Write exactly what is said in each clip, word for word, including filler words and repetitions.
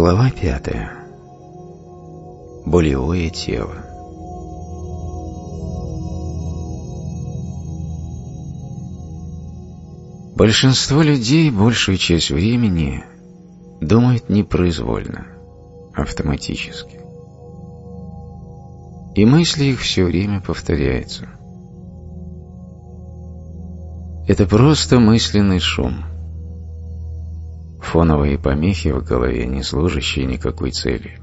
Глава пятая. Болевое тело. Большинство людей большую часть времени думают непроизвольно, автоматически. И мысли их все время повторяются. Это просто мысленный шум. Фоновые помехи в голове, не служащие никакой цели.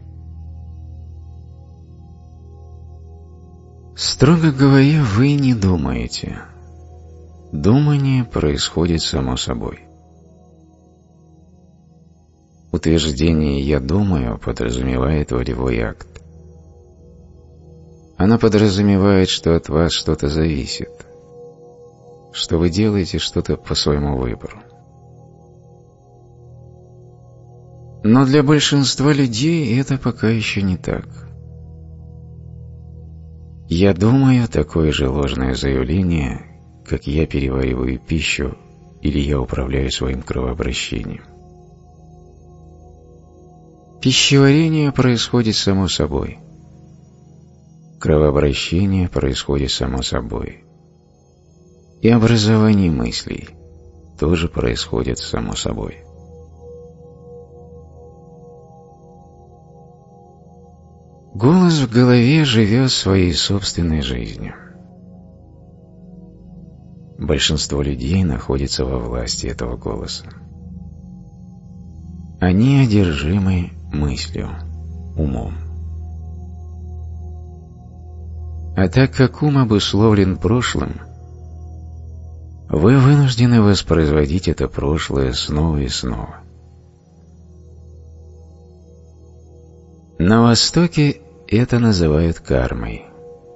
Строго говоря, вы не думаете. Думание происходит само собой. Утверждение «я думаю» подразумевает волевой акт. Оно подразумевает, что от вас что-то зависит, что вы делаете что-то по своему выбору. Но для большинства людей это пока еще не так. «Я думаю» — такое же ложное заявление, как «я перевариваю пищу» или «я управляю своим кровообращением». Пищеварение происходит само собой. Кровообращение происходит само собой. И образование мыслей тоже происходит само собой. Голос в голове живет своей собственной жизнью. Большинство людей находится во власти этого голоса. Они одержимы мыслью, умом. А так как ум обусловлен прошлым, вы вынуждены воспроизводить это прошлое снова и снова. На Востоке это называют кармой.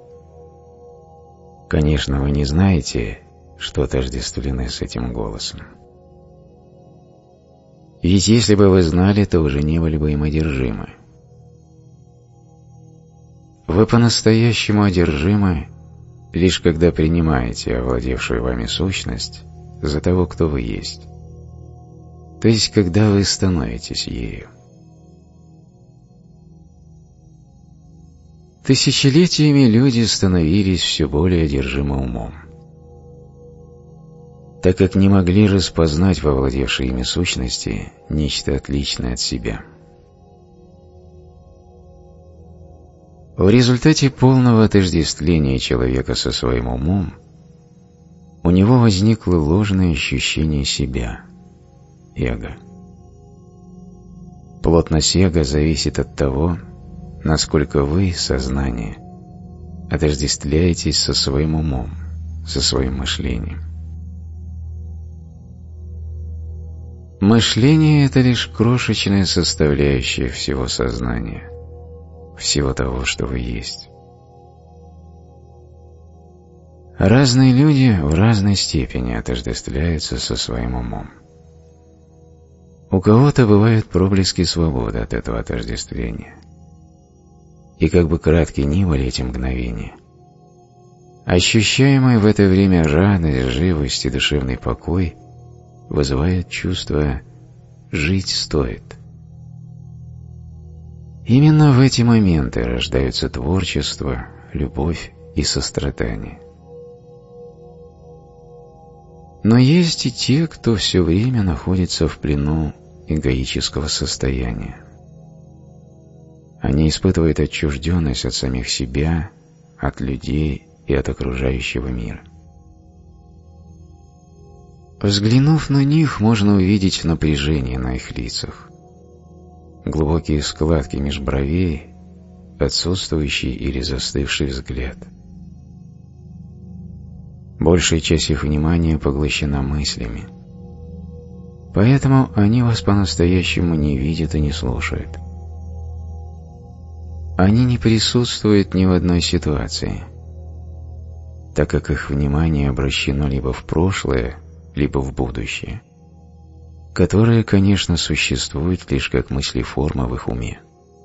Конечно, вы не знаете, что отождествлены с этим голосом. Ведь если бы вы знали, то уже не были бы им одержимы. Вы по-настоящему одержимы, лишь когда принимаете овладевшую вами сущность за того, кто вы есть. То есть, когда вы становитесь ею. Тысячелетиями люди становились все более одержимы умом, так как не могли распознать во овладевшей ими сущности нечто отличное от себя. В результате полного отождествления человека со своим умом у него возникло ложное ощущение себя, эго. Плотность эго зависит от того, насколько вы, сознание, отождествляетесь со своим умом, со своим мышлением. Мышление – это лишь крошечная составляющая всего сознания, всего того, что вы есть. Разные люди в разной степени отождествляются со своим умом. У кого-то бывают проблески свободы от этого отождествления. И как бы кратки ни были эти мгновения, ощущаемые в это время радость, живость и душевный покой вызывают чувство «жить стоит». Именно в эти моменты рождаются творчество, любовь и сострадание. Но есть и те, кто все время находится в плену эгоического состояния. Они испытывают отчужденность от самих себя, от людей и от окружающего мира. Взглянув на них, можно увидеть напряжение на их лицах, глубокие складки меж бровей, отсутствующий или застывший взгляд. Большая часть их внимания поглощена мыслями, поэтому они вас по-настоящему не видят и не слушают. Они не присутствуют ни в одной ситуации, так как их внимание обращено либо в прошлое, либо в будущее, которое, конечно, существует лишь как мыслеформа в их уме.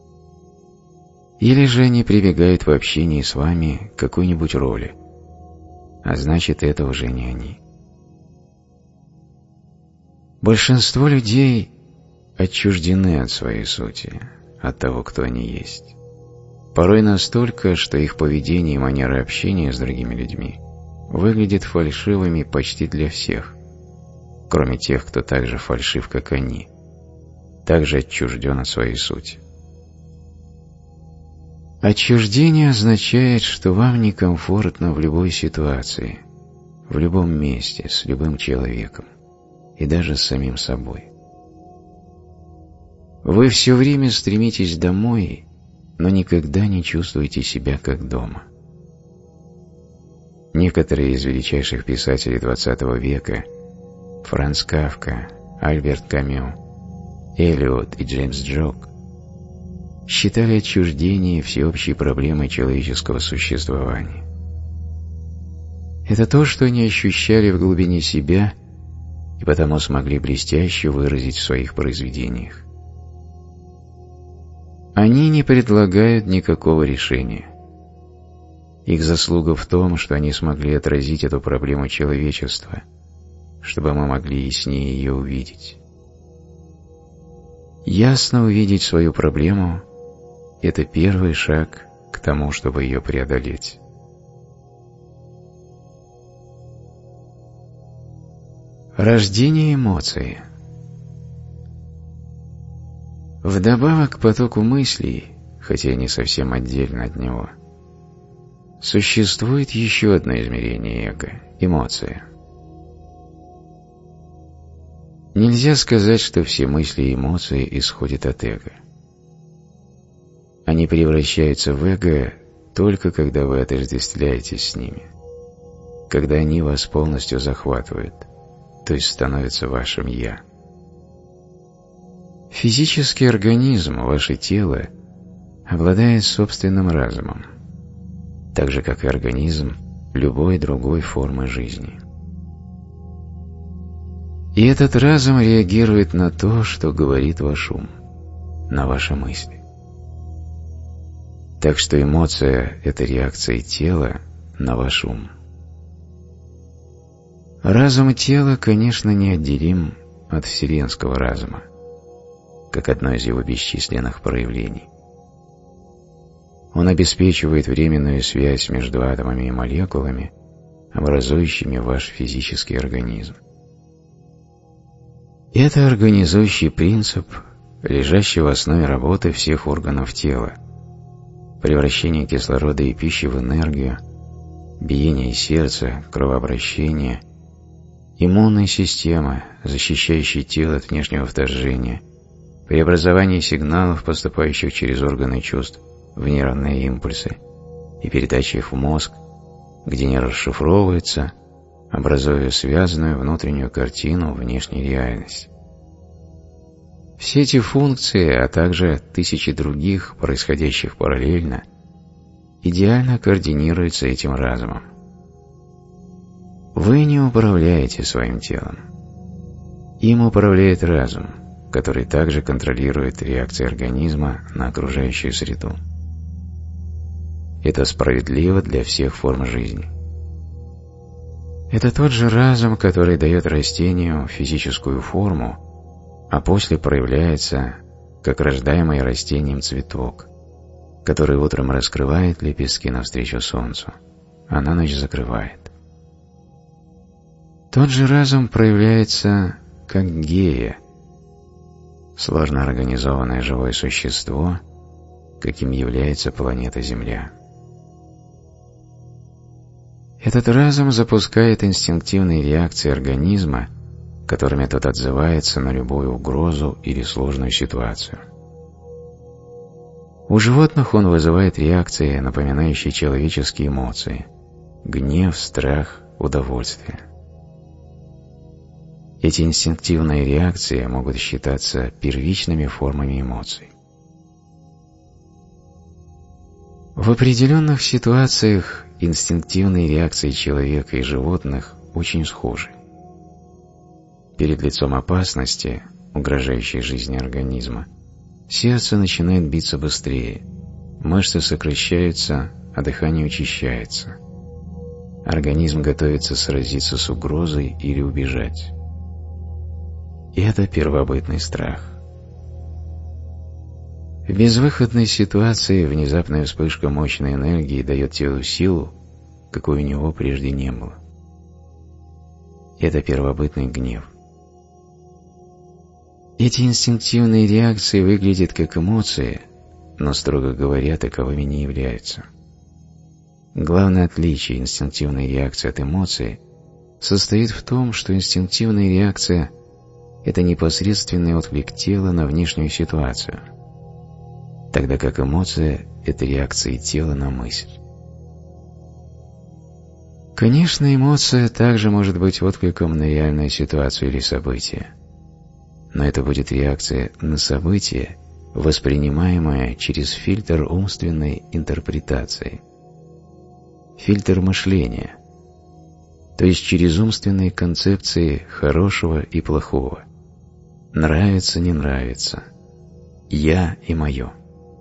Или же они прибегают в общении с вами к какой-нибудь роли, а значит, это уже не они. Большинство людей отчуждены от своей сути, от того, кто они есть. Порой настолько, что их поведение и манера общения с другими людьми выглядят фальшивыми почти для всех, кроме тех, кто так же фальшив, как они, также отчужден от своей сути. Отчуждение означает, что вам некомфортно в любой ситуации, в любом месте, с любым человеком и даже с самим собой. Вы все время стремитесь домой, но никогда не чувствуете себя как дома. Некоторые из величайших писателей двадцатого века – Франц Кафка, Альберт Камю, Элиот и Джеймс Джок – считали отчуждение всеобщей проблемой человеческого существования. Это то, что они ощущали в глубине себя и потому смогли блестяще выразить в своих произведениях. Они не предлагают никакого решения. Их заслуга в том, что они смогли отразить эту проблему человечества, чтобы мы могли яснее ее увидеть. Ясно увидеть свою проблему – это первый шаг к тому, чтобы ее преодолеть. Рождение эмоций. Вдобавок к потоку мыслей, хотя и не совсем отдельно от него, существует еще одно измерение эго – эмоция. Нельзя сказать, что все мысли и эмоции исходят от эго. Они превращаются в эго только когда вы отождествляетесь с ними, когда они вас полностью захватывают, то есть становятся вашим «я». Физический организм, ваше тело, обладает собственным разумом, так же, как и организм любой другой формы жизни. И этот разум реагирует на то, что говорит ваш ум, на ваши мысли. Так что эмоция – это реакция тела на ваш ум. Разум тела, конечно, неотделим от вселенского разума, как одно из его бесчисленных проявлений. Он обеспечивает временную связь между атомами и молекулами, образующими ваш физический организм. Это организующий принцип, лежащий в основе работы всех органов тела, превращение кислорода и пищи в энергию, биение сердца, кровообращение, иммунная система, защищающая тело от внешнего вторжения, преобразование сигналов, поступающих через органы чувств, в нейронные импульсы и передача их в мозг, где они расшифровываются, образуя связанную внутреннюю картину внешней реальности. Все эти функции, а также тысячи других, происходящих параллельно, идеально координируются этим разумом. Вы не управляете своим телом. Им управляет разум, который также контролирует реакции организма на окружающую среду. Это справедливо для всех форм жизни. Это тот же разум, который дает растению физическую форму, а после проявляется как рождаемый растением цветок, который утром раскрывает лепестки навстречу солнцу, а на ночь закрывает. Тот же разум проявляется как гея, сложно организованное живое существо, каким является планета Земля. Этот разум запускает инстинктивные реакции организма, которыми тот отзывается на любую угрозу или сложную ситуацию. У животных он вызывает реакции, напоминающие человеческие эмоции – гнев, страх, удовольствие. Эти инстинктивные реакции могут считаться первичными формами эмоций. В определенных ситуациях инстинктивные реакции человека и животных очень схожи. Перед лицом опасности, угрожающей жизни организма, сердце начинает биться быстрее, мышцы сокращаются, а дыхание учащается. Организм готовится сразиться с угрозой или убежать. И это первобытный страх, В безвыходной ситуации внезапная вспышка мощной энергии дает телу силу, какой у него прежде не было. Это первобытный гнев. Эти инстинктивные реакции выглядят как эмоции, но, строго говоря, таковыми не являются. Главное отличие инстинктивной реакции от эмоции состоит в том, что инстинктивная реакция – это непосредственный отклик тела на внешнюю ситуацию, тогда как эмоция – это реакция тела на мысль. Конечно, эмоция также может быть откликом на реальную ситуацию или событие, но это будет реакция на событие, воспринимаемая через фильтр умственной интерпретации, фильтр мышления, то есть через умственные концепции хорошего и плохого, нравится, не нравится, я и мое.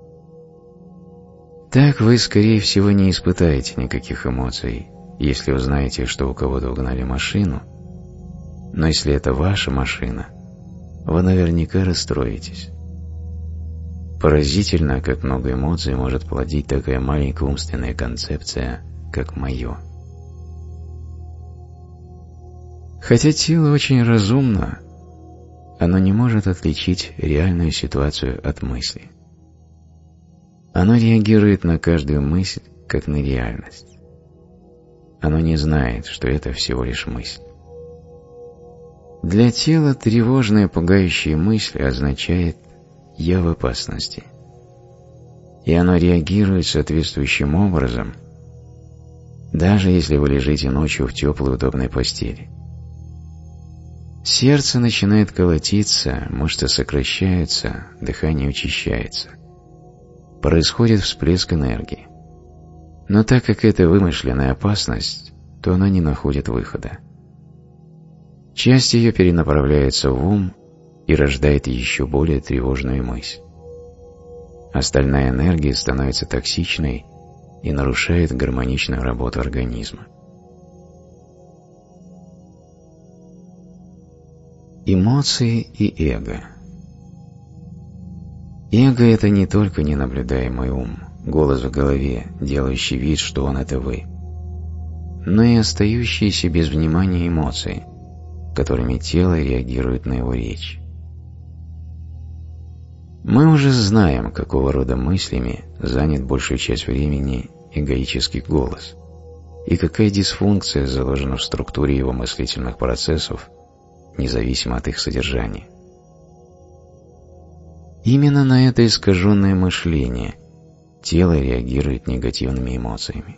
Так вы, скорее всего, не испытаете никаких эмоций, если узнаете, что у кого-то угнали машину, но если это ваша машина, вы наверняка расстроитесь. Поразительно, как много эмоций может плодить такая маленькая умственная концепция, как «моё». Хотя тело очень разумно, оно не может отличить реальную ситуацию от мысли. Оно реагирует на каждую мысль, как на реальность. Оно не знает, что это всего лишь мысль. Для тела тревожная, пугающая мысль означает «я в опасности». И оно реагирует соответствующим образом, даже если вы лежите ночью в теплой удобной постели. Сердце начинает колотиться, мышцы сокращаются, дыхание учащается. Происходит всплеск энергии. Но так как это вымышленная опасность, то она не находит выхода. Часть ее перенаправляется в ум и рождает еще более тревожную мысль. Остальная энергия становится токсичной и нарушает гармоничную работу организма. Эмоции и эго. Эго – это не только ненаблюдаемый ум, голос в голове, делающий вид, что он – это вы, но и остающиеся без внимания эмоции, которыми тело реагирует на его речь. Мы уже знаем, какого рода мыслями занят большую часть времени эгоический голос, и какая дисфункция заложена в структуре его мыслительных процессов, независимо от их содержания. Именно на это искаженное мышление тело реагирует негативными эмоциями.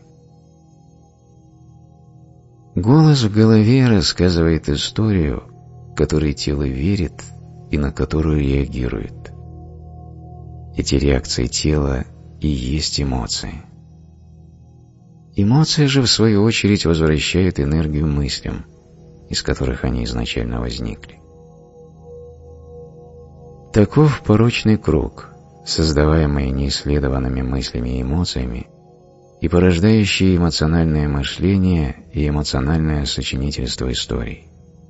Голос в голове рассказывает историю, которой тело верит и на которую реагирует. Эти реакции тела и есть эмоции. Эмоции же, в свою очередь, возвращают энергию мыслям, из которых они изначально возникли. Таков порочный круг, создаваемый неисследованными мыслями и эмоциями, и порождающий эмоциональное мышление и эмоциональное сочинительство историй.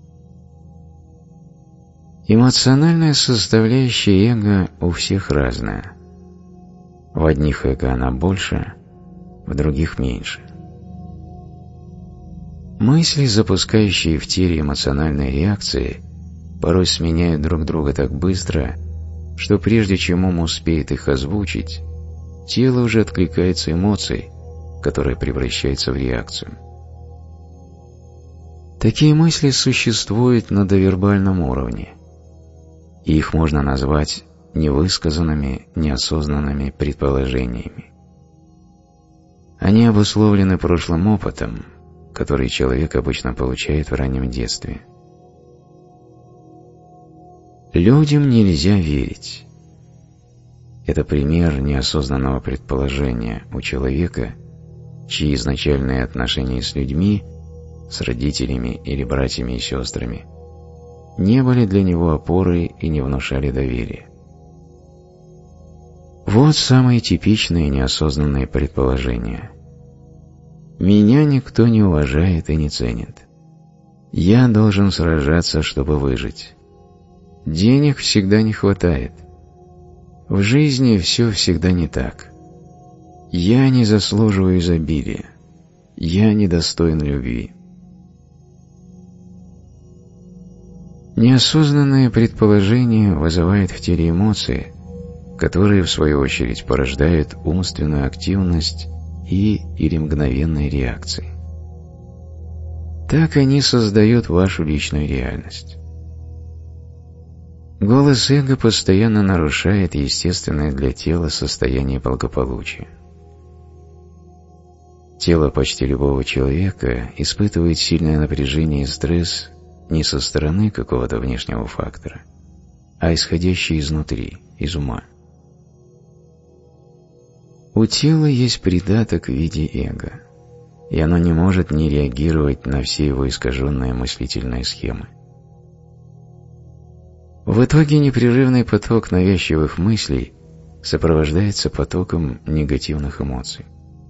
Эмоциональная составляющая эго у всех разная. В одних эго она больше, в других меньше. Мысли, запускающие в теле эмоциональные реакции, порой сменяют друг друга так быстро, что прежде чем ум успеет их озвучить, тело уже откликается эмоцией, которая превращается в реакцию. Такие мысли существуют на довербальном уровне, и их можно назвать невысказанными, неосознанными предположениями. Они обусловлены прошлым опытом, который человек обычно получает в раннем детстве. Людям нельзя верить. Это пример неосознанного предположения у человека, чьи изначальные отношения с людьми, с родителями или братьями и сестрами, не были для него опорой и не внушали доверия. Вот самые типичные неосознанные предположения. Меня никто не уважает и не ценит. Я должен сражаться, чтобы выжить. Денег всегда не хватает. В жизни все всегда не так. Я не заслуживаю изобилия. Я недостоин любви. Неосознанное предположение вызывает в теле эмоции, которые, в свою очередь, порождают умственную активность и или мгновенные реакции. Так они создают вашу личную реальность. Голос эго постоянно нарушает естественное для тела состояние благополучия. Тело почти любого человека испытывает сильное напряжение и стресс не со стороны какого-то внешнего фактора, а исходящий изнутри, из ума. У тела есть придаток в виде эго, и оно не может не реагировать на все его искаженные мыслительные схемы. В итоге непрерывный поток навязчивых мыслей сопровождается потоком негативных эмоций.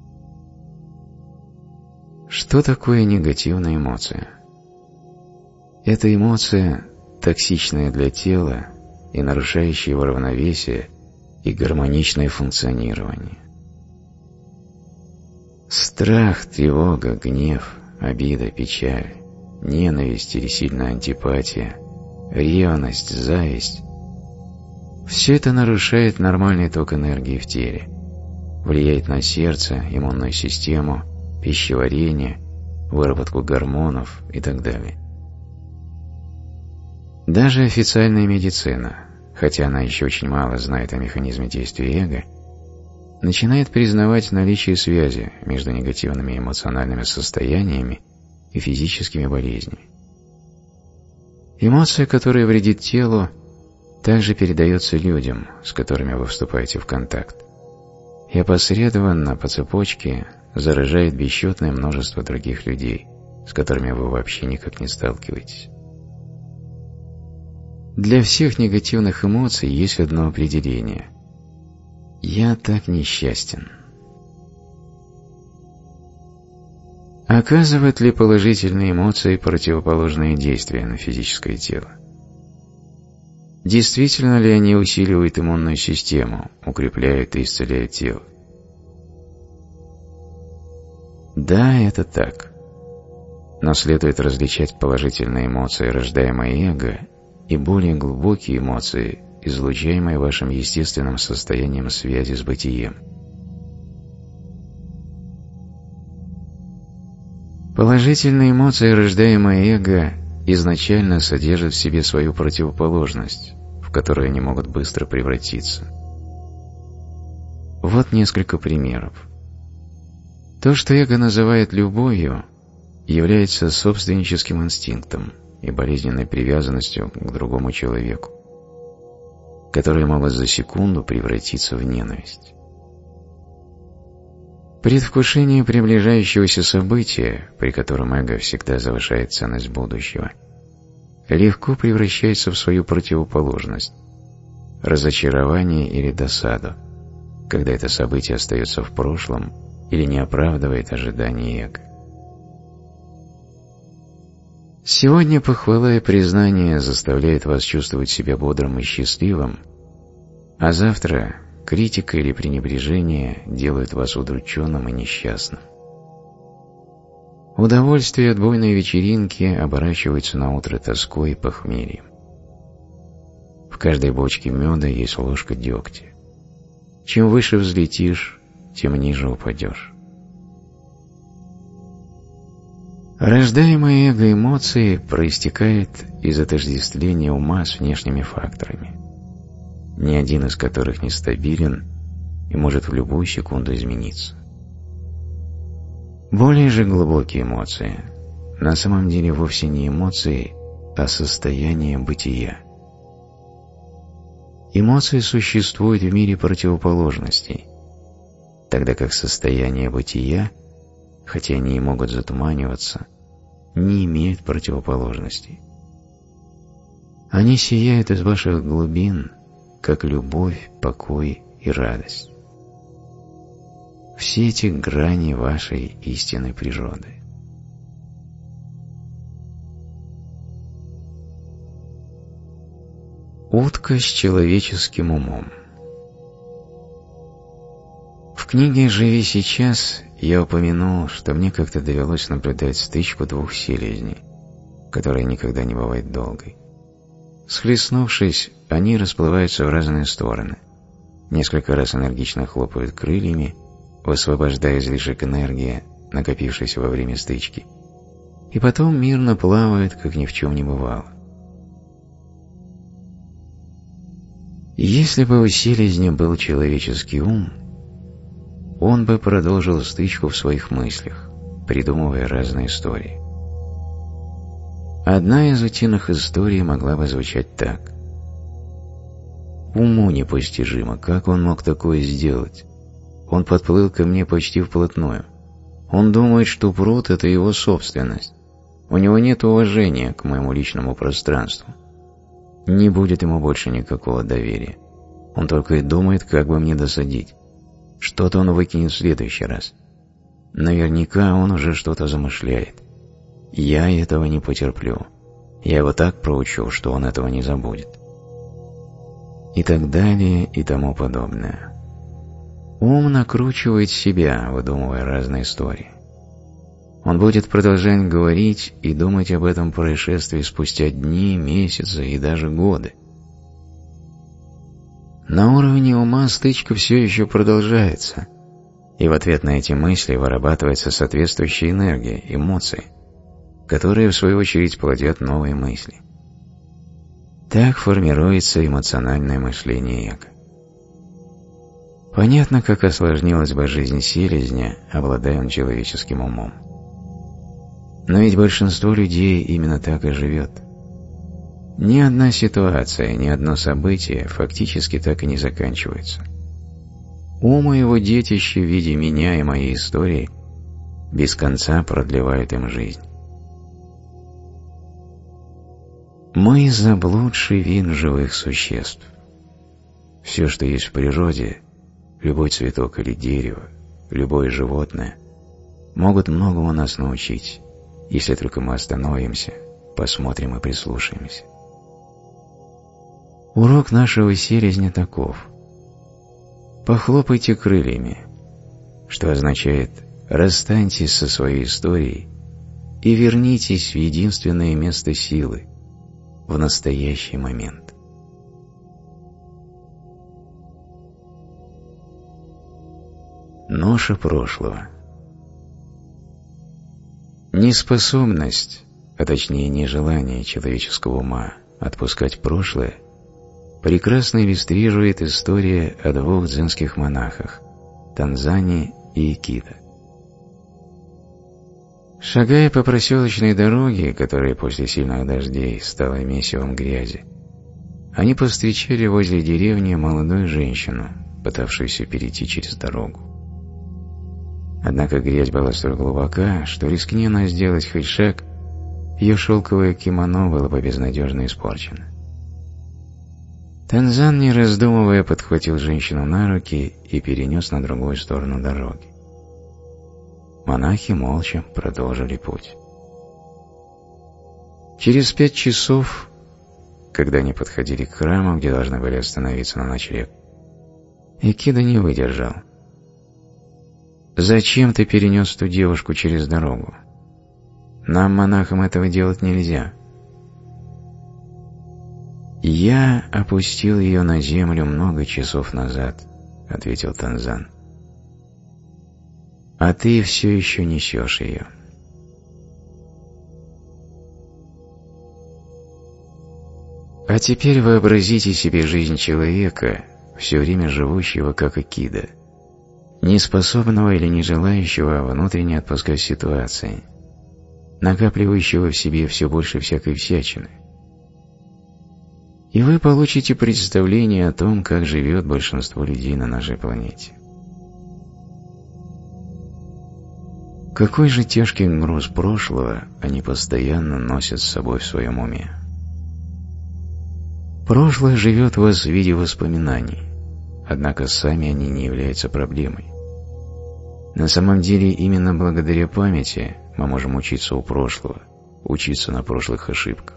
Что такое негативная эмоция? Это эмоция, токсичная для тела и нарушающая его равновесие и гармоничное функционирование. Страх, тревога, гнев, обида, печаль, ненависть или сильная антипатия, ревность, зависть – все это нарушает нормальный ток энергии в теле, влияет на сердце, иммунную систему, пищеварение, выработку гормонов и так далее. Даже официальная медицина, хотя она еще очень мало знает о механизме действия эго, начинает признавать наличие связи между негативными эмоциональными состояниями и физическими болезнями. Эмоция, которая вредит телу, также передается людям, с которыми вы вступаете в контакт, и опосредованно по цепочке заражает бесчетное множество других людей, с которыми вы вообще никак не сталкиваетесь. Для всех негативных эмоций есть одно определение – «Я так несчастен». Оказывают ли положительные эмоции противоположные действия на физическое тело? Действительно ли они усиливают иммунную систему, укрепляют и исцеляют тело? Да, это так. Но следует различать положительные эмоции, рождаемые эго, и более глубокие эмоции, излучаемые вашим естественным состоянием связи с бытием. Положительные эмоции, рождаемые эго, изначально содержат в себе свою противоположность, в которую они могут быстро превратиться. Вот несколько примеров. То, что эго называет любовью, является собственническим инстинктом и болезненной привязанностью к другому человеку, которые могут за секунду превратиться в ненависть. Предвкушение приближающегося события, при котором эго всегда завышает ценность будущего, легко превращается в свою противоположность – разочарование или досаду, когда это событие остается в прошлом или не оправдывает ожиданий эго. Сегодня похвала и признание заставляет вас чувствовать себя бодрым и счастливым, а завтра критика или пренебрежение делают вас удрученным и несчастным. Удовольствие от буйной вечеринки оборачивается на утро тоской и похмельем. В каждой бочке меда есть ложка дегтя. Чем выше взлетишь, тем ниже упадешь. Рождаемые эго эмоции проистекают из отождествления ума с внешними факторами, ни один из которых не стабилен и может в любую секунду измениться. Более же глубокие эмоции на самом деле вовсе не эмоции, а состояние бытия. Эмоции существуют в мире противоположностей, тогда как состояние бытия, хотя они и могут затуманиваться, не имеют противоположностей. Они сияют из ваших глубин, как любовь, покой и радость. Все эти грани вашей истинной природы. Утка с человеческим умом. книге «Живи сейчас» я упомянул, что мне как-то довелось наблюдать стычку двух селезней, которая никогда не бывает долгой. Схлестнувшись, они расплываются в разные стороны, несколько раз энергично хлопают крыльями, высвобождая излишек энергии, накопившейся во время стычки, и потом мирно плавают, как ни в чем не бывало. Если бы у селезня был человеческий ум, он бы продолжил стычку в своих мыслях, придумывая разные истории. Одна из утиных историй могла бы звучать так. Уму непостижимо, как он мог такое сделать? Он подплыл ко мне почти вплотную. Он думает, что пруд — это его собственность. У него нет уважения к моему личному пространству. Не будет ему больше никакого доверия. Он только и думает, как бы мне досадить. Что-то он выкинет в следующий раз. Наверняка он уже что-то замышляет. Я этого не потерплю. Я его так проучу, что он этого не забудет. И так далее, и тому подобное. Ум накручивает себя, выдумывая разные истории. Он будет продолжать говорить и думать об этом происшествии спустя дни, месяцы и даже годы. На уровне ума стычка все еще продолжается, и в ответ на эти мысли вырабатывается соответствующая энергия, эмоции, которые в свою очередь плодят новые мысли. Так формируется эмоциональное мышление эго. Понятно, как осложнилась бы жизнь селезня, обладая он человеческим умом. Но ведь большинство людей именно так и живет. Ни одна ситуация, ни одно событие фактически так и не заканчивается. Ум и его детище в виде меня и моей истории без конца продлевают им жизнь. Мы заблудший вид живых существ. Все, что есть в природе, любой цветок или дерево, любое животное, могут многому нас научить, если только мы остановимся, посмотрим и прислушаемся. Урок нашего селезня таков. Похлопайте крыльями, что означает расстаньтесь со своей историей и вернитесь в единственное место силы, в настоящий момент. Ноша прошлого. Неспособность, а точнее нежелание человеческого ума отпускать прошлое, прекрасно иллюстрирует история о двух дзенских монахах – Танзане и Икидо. Шагая по проселочной дороге, которая после сильных дождей стала месивом грязи, они повстречали возле деревни молодую женщину, пытавшуюся перейти через дорогу. Однако грязь была столь глубока, что рискни она сделать хоть шаг, ее шелковое кимоно было бы безнадежно испорчено. Танзан, не раздумывая, подхватил женщину на руки и перенес на другую сторону дороги. Монахи молча продолжили путь. Через пять часов, когда они подходили к храму, где должны были остановиться на ночлег, Икидо не выдержал. «Зачем ты перенес ту девушку через дорогу? Нам, монахам, этого делать нельзя». «Я опустил ее на землю много часов назад», — ответил Танзан. «А ты все еще несешь ее». А теперь вообразите себе жизнь человека, все время живущего как Икидо, неспособного или не желающего внутренне отпускать ситуации, накапливающего в себе все больше всякой всячины. И вы получите представление о том, как живет большинство людей на нашей планете. Какой же тяжкий груз прошлого они постоянно носят с собой в своем уме. Прошлое живет в вас в виде воспоминаний, однако сами они не являются проблемой. На самом деле именно благодаря памяти мы можем учиться у прошлого, учиться на прошлых ошибках.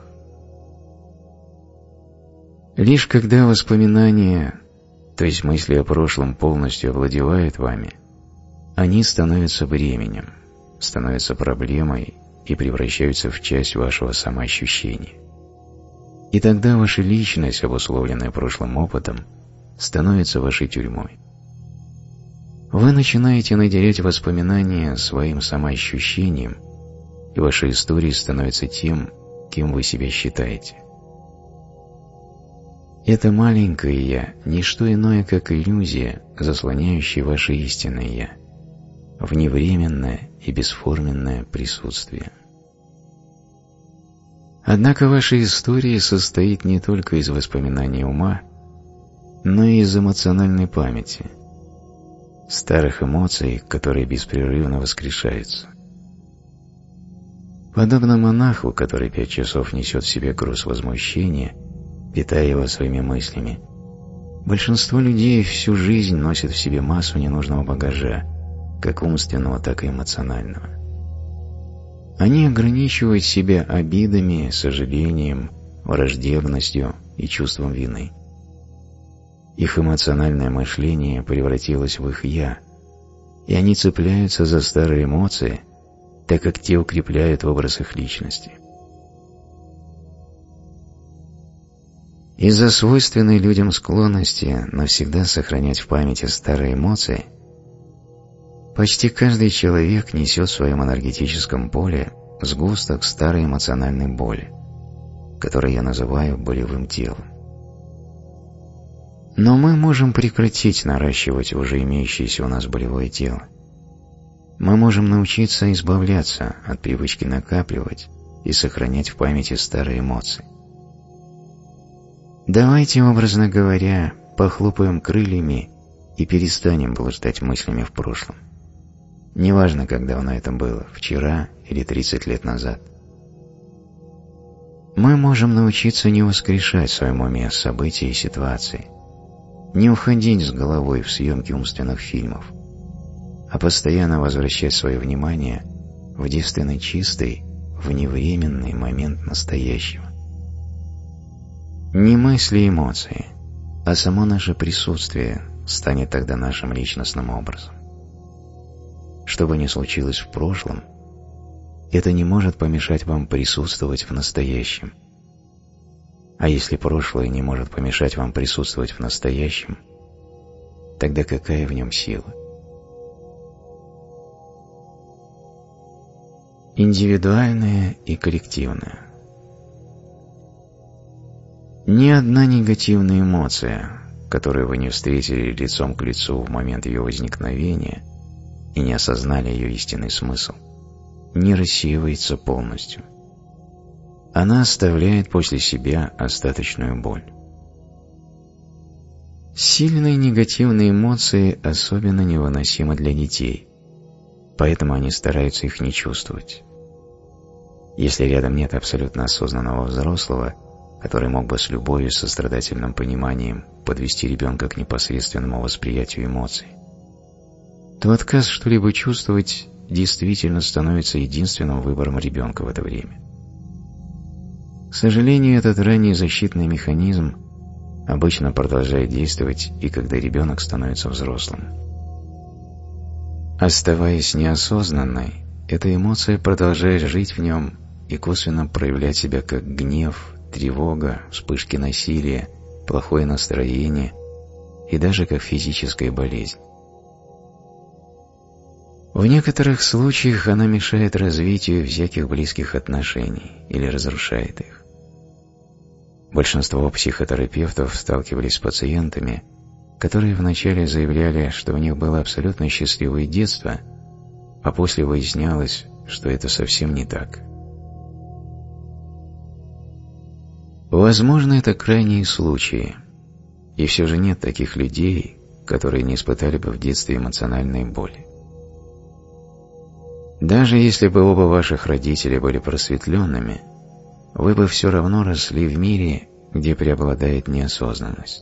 Лишь когда воспоминания, то есть мысли о прошлом, полностью овладевают вами, Они становятся бременем, становятся проблемой и превращаются в часть вашего самоощущения. И тогда ваша личность, обусловленная прошлым опытом, становится вашей тюрьмой. Вы начинаете наделять воспоминания своим самоощущением, и ваша история становится тем, кем вы себя считаете. Это маленькое «я» – не что иное, как иллюзия, заслоняющая ваше истинное «я», вневременное и бесформенное присутствие. Однако ваша история состоит не только из воспоминаний ума, но и из эмоциональной памяти, старых эмоций, которые беспрерывно воскрешаются. Подобно монаху, который пять часов несет в себе груз возмущения, питая его своими мыслями, большинство людей всю жизнь носят в себе массу ненужного багажа, как умственного, так и эмоционального. Они ограничивают себя обидами, сожалением, враждебностью и чувством вины. Их эмоциональное мышление превратилось в их «я», и они цепляются за старые эмоции, так как те укрепляют образ их личности. Из-за свойственной людям склонности навсегда сохранять в памяти старые эмоции, почти каждый человек несет в своем энергетическом поле сгусток старой эмоциональной боли, который я называю болевым телом. Но мы можем прекратить наращивать уже имеющееся у нас болевое тело. Мы можем научиться избавляться от привычки накапливать и сохранять в памяти старые эмоции. Давайте, образно говоря, похлопаем крыльями и перестанем блуждать мыслями в прошлом. Неважно, когда давно это было, вчера или тридцать лет назад. Мы можем научиться не воскрешать в своем уме события и ситуации, не уходить с головой в съемки умственных фильмов, а постоянно возвращать свое внимание в девственно чистый, вневременный момент настоящего. Не мысли и эмоции, а само наше присутствие станет тогда нашим личностным образом. Что бы ни случилось в прошлом, это не может помешать вам присутствовать в настоящем. А если прошлое не может помешать вам присутствовать в настоящем, тогда какая в нем сила? Индивидуальное и коллективное. Ни одна негативная эмоция, которую вы не встретили лицом к лицу в момент ее возникновения и не осознали ее истинный смысл, не рассеивается полностью. Она оставляет после себя остаточную боль. Сильные негативные эмоции особенно невыносимы для детей, поэтому они стараются их не чувствовать. Если рядом нет абсолютно осознанного взрослого, который мог бы с любовью и сострадательным пониманием подвести ребенка к непосредственному восприятию эмоций, то отказ что-либо чувствовать действительно становится единственным выбором ребенка в это время. К сожалению, этот ранний защитный механизм обычно продолжает действовать и когда ребенок становится взрослым. Оставаясь неосознанной, эта эмоция продолжает жить в нем и косвенно проявлять себя как гнев, тревога, вспышки насилия, плохое настроение и даже как физическая болезнь. В некоторых случаях она мешает развитию всяких близких отношений или разрушает их. Большинство психотерапевтов сталкивались с пациентами, которые вначале заявляли, что у них было абсолютно счастливое детство, а после выяснялось, что это совсем не так. Возможно, это крайние случаи, и все же нет таких людей, которые не испытали бы в детстве эмоциональной боли. Даже если бы оба ваших родителя были просветленными, вы бы все равно росли в мире, где преобладает неосознанность.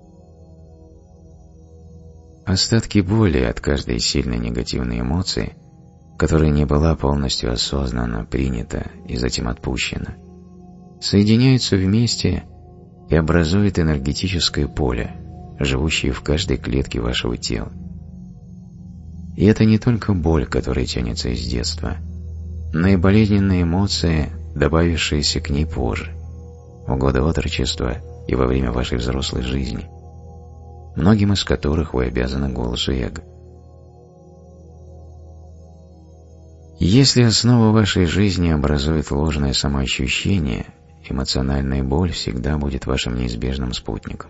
Остатки боли от каждой сильной негативной эмоции, которая не была полностью осознанно принята и затем отпущена, соединяются вместе и образуют энергетическое поле, живущее в каждой клетке вашего тела. И это не только боль, которая тянется из детства, но и болезненные эмоции, добавившиеся к ней позже, в годы отрочества и во время вашей взрослой жизни, многим из которых вы обязаны голосу эго. Если основу вашей жизни образует ложное самоощущение, эмоциональная боль всегда будет вашим неизбежным спутником.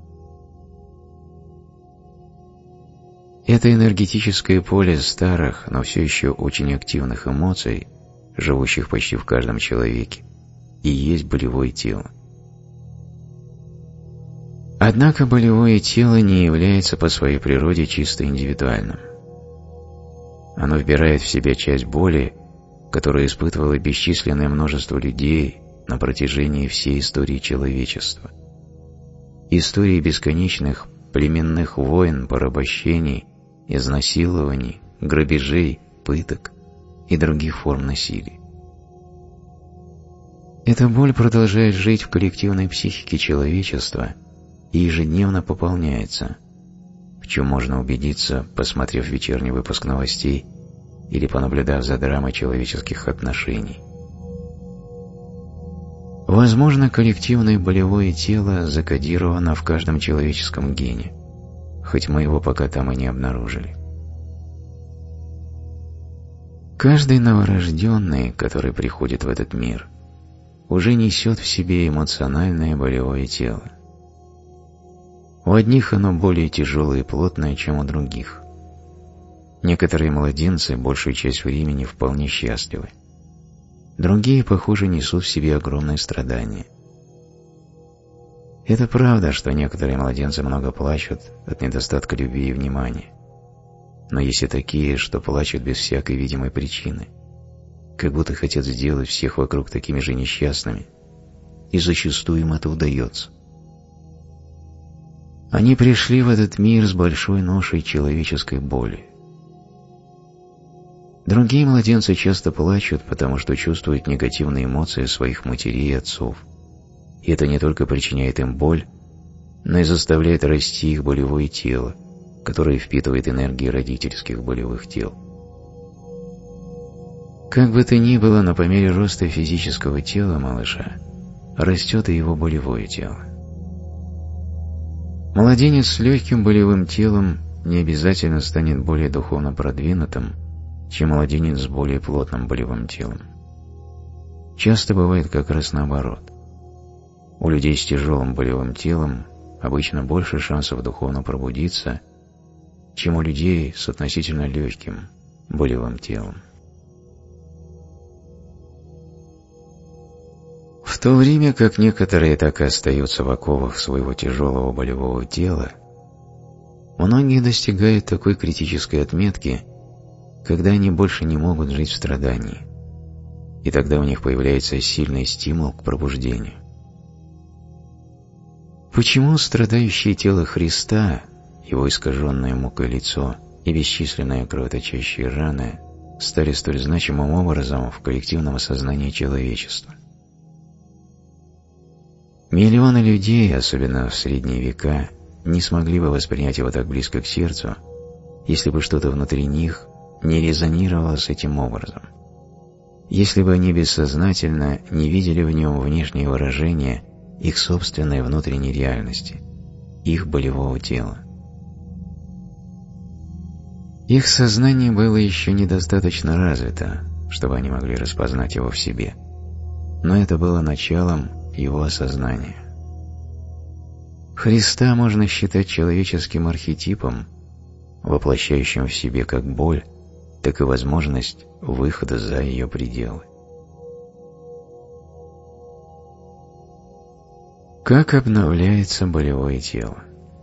Это энергетическое поле старых, но все еще очень активных эмоций, живущих почти в каждом человеке, и есть болевое тело. Однако болевое тело не является по своей природе чисто индивидуальным. Оно вбирает в себя часть боли, которую испытывало бесчисленное множество людей на протяжении всей истории человечества. Истории бесконечных племенных войн, порабощений, изнасилований, грабежей, пыток и других форм насилия. Эта боль продолжает жить в коллективной психике человечества и ежедневно пополняется, в чем можно убедиться, посмотрев вечерний выпуск новостей или понаблюдав за драмой человеческих отношений. Возможно, коллективное болевое тело закодировано в каждом человеческом гене, хоть мы его пока там и не обнаружили. Каждый новорожденный, который приходит в этот мир, уже несет в себе эмоциональное болевое тело. У одних оно более тяжелое и плотное, чем у других. Некоторые младенцы большую часть времени вполне счастливы. Другие, похоже, несут в себе огромные страдания. Это правда, что некоторые младенцы много плачут от недостатка любви и внимания. Но есть и такие, что плачут без всякой видимой причины, как будто хотят сделать всех вокруг такими же несчастными, и зачастую им это удается. Они пришли в этот мир с большой ношей человеческой боли. Другие младенцы часто плачут, потому что чувствуют негативные эмоции своих матерей и отцов. И это не только причиняет им боль, но и заставляет расти их болевое тело, которое впитывает энергии родительских болевых тел. Как бы то ни было, но по мере роста физического тела малыша растет и его болевое тело. Младенец с легким болевым телом не обязательно станет более духовно продвинутым, чем младенец с более плотным болевым телом. Часто бывает как раз наоборот. У людей с тяжелым болевым телом обычно больше шансов духовно пробудиться, чем у людей с относительно легким болевым телом. В то время как некоторые так и остаются в оковах своего тяжелого болевого тела, многие достигают такой критической отметки, когда они больше не могут жить в страдании, и тогда у них появляется сильный стимул к пробуждению. Почему страдающее тело Христа, его искаженное мукой лицо и бесчисленные кровоточащие раны стали столь значимым образом в коллективном сознании человечества? Миллионы людей, особенно в средние века, не смогли бы воспринять его так близко к сердцу, если бы что-то внутри них не резонировало с этим образом, если бы они бессознательно не видели в нем внешнее выражение их собственной внутренней реальности, их болевого тела. Их сознание было еще недостаточно развито, чтобы они могли распознать его в себе, но это было началом его осознания. Христа можно считать человеческим архетипом, воплощающим в себе как боль, так и возможность выхода за ее пределы. Как обновляется болевое тело?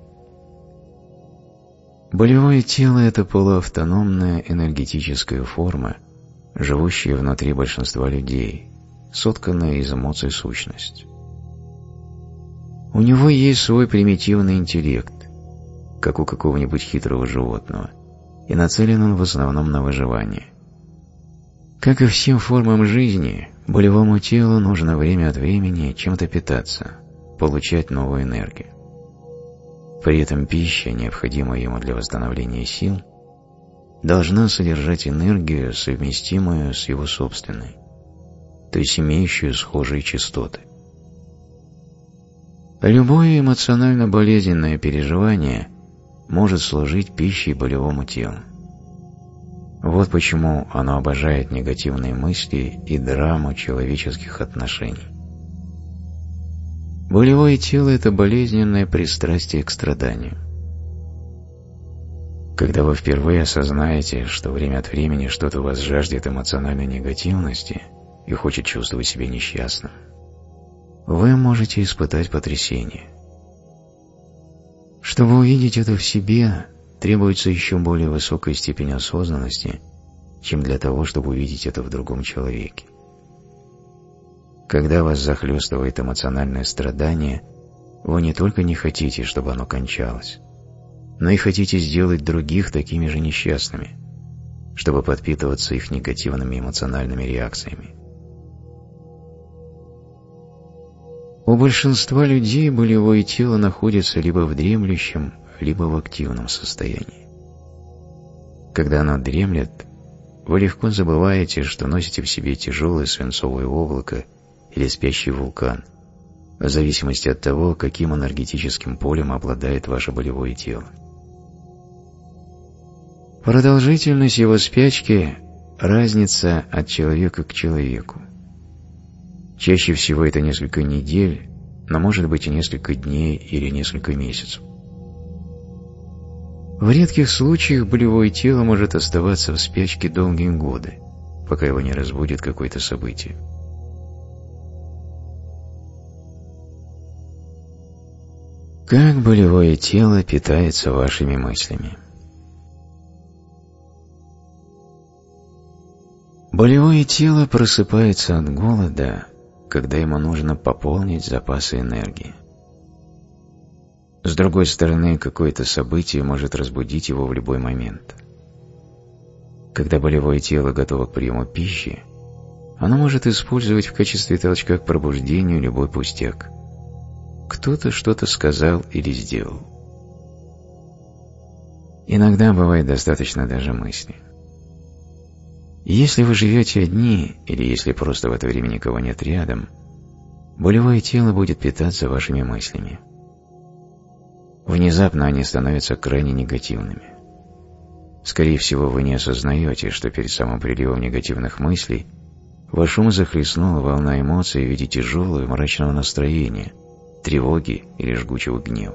Болевое тело – это полуавтономная энергетическая форма, живущая внутри большинства людей, сотканная из эмоций сущность. У него есть свой примитивный интеллект, как у какого-нибудь хитрого животного, и нацелен он в основном на выживание. Как и всем формам жизни, болевому телу нужно время от времени чем-то питаться, получать новую энергию. При этом пища, необходимая ему для восстановления сил, должна содержать энергию, совместимую с его собственной, то есть имеющую схожие частоты. Любое эмоционально болезненное переживание может служить пищей болевому телу. Вот почему оно обожает негативные мысли и драму человеческих отношений. Болевое тело – это болезненное пристрастие к страданию. Когда вы впервые осознаете, что время от времени что-то вас жаждет эмоциональной негативности и хочет чувствовать себя несчастным, вы можете испытать потрясение. Чтобы увидеть это в себе, требуется еще более высокая степень осознанности, чем для того, чтобы увидеть это в другом человеке. Когда вас захлестывает эмоциональное страдание, вы не только не хотите, чтобы оно кончалось, но и хотите сделать других такими же несчастными, чтобы подпитываться их негативными эмоциональными реакциями. У большинства людей болевое тело находится либо в дремлющем, либо в активном состоянии. Когда оно дремлет, вы легко забываете, что носите в себе тяжелое свинцовое облако или спящий вулкан, в зависимости от того, каким энергетическим полем обладает ваше болевое тело. Продолжительность его спячки – разница от человека к человеку. Чаще всего это несколько недель, но может быть и несколько дней или несколько месяцев. В редких случаях болевое тело может оставаться в спячке долгие годы, пока его не разбудит какое-то событие. Как болевое тело питается вашими мыслями? Болевое тело просыпается от голода, когда ему нужно пополнить запасы энергии. С другой стороны, какое-то событие может разбудить его в любой момент. Когда болевое тело готово к приему пищи, оно может использовать в качестве толчка к пробуждению любой пустяк. Кто-то что-то сказал или сделал. Иногда бывает достаточно даже мысли. Если вы живете одни, или если просто в это время никого нет рядом, болевое тело будет питаться вашими мыслями. Внезапно они становятся крайне негативными. Скорее всего, вы не осознаете, что перед самым приливом негативных мыслей ваш ум захлестнула волна эмоций в виде тяжелого и мрачного настроения, тревоги или жгучего гнева.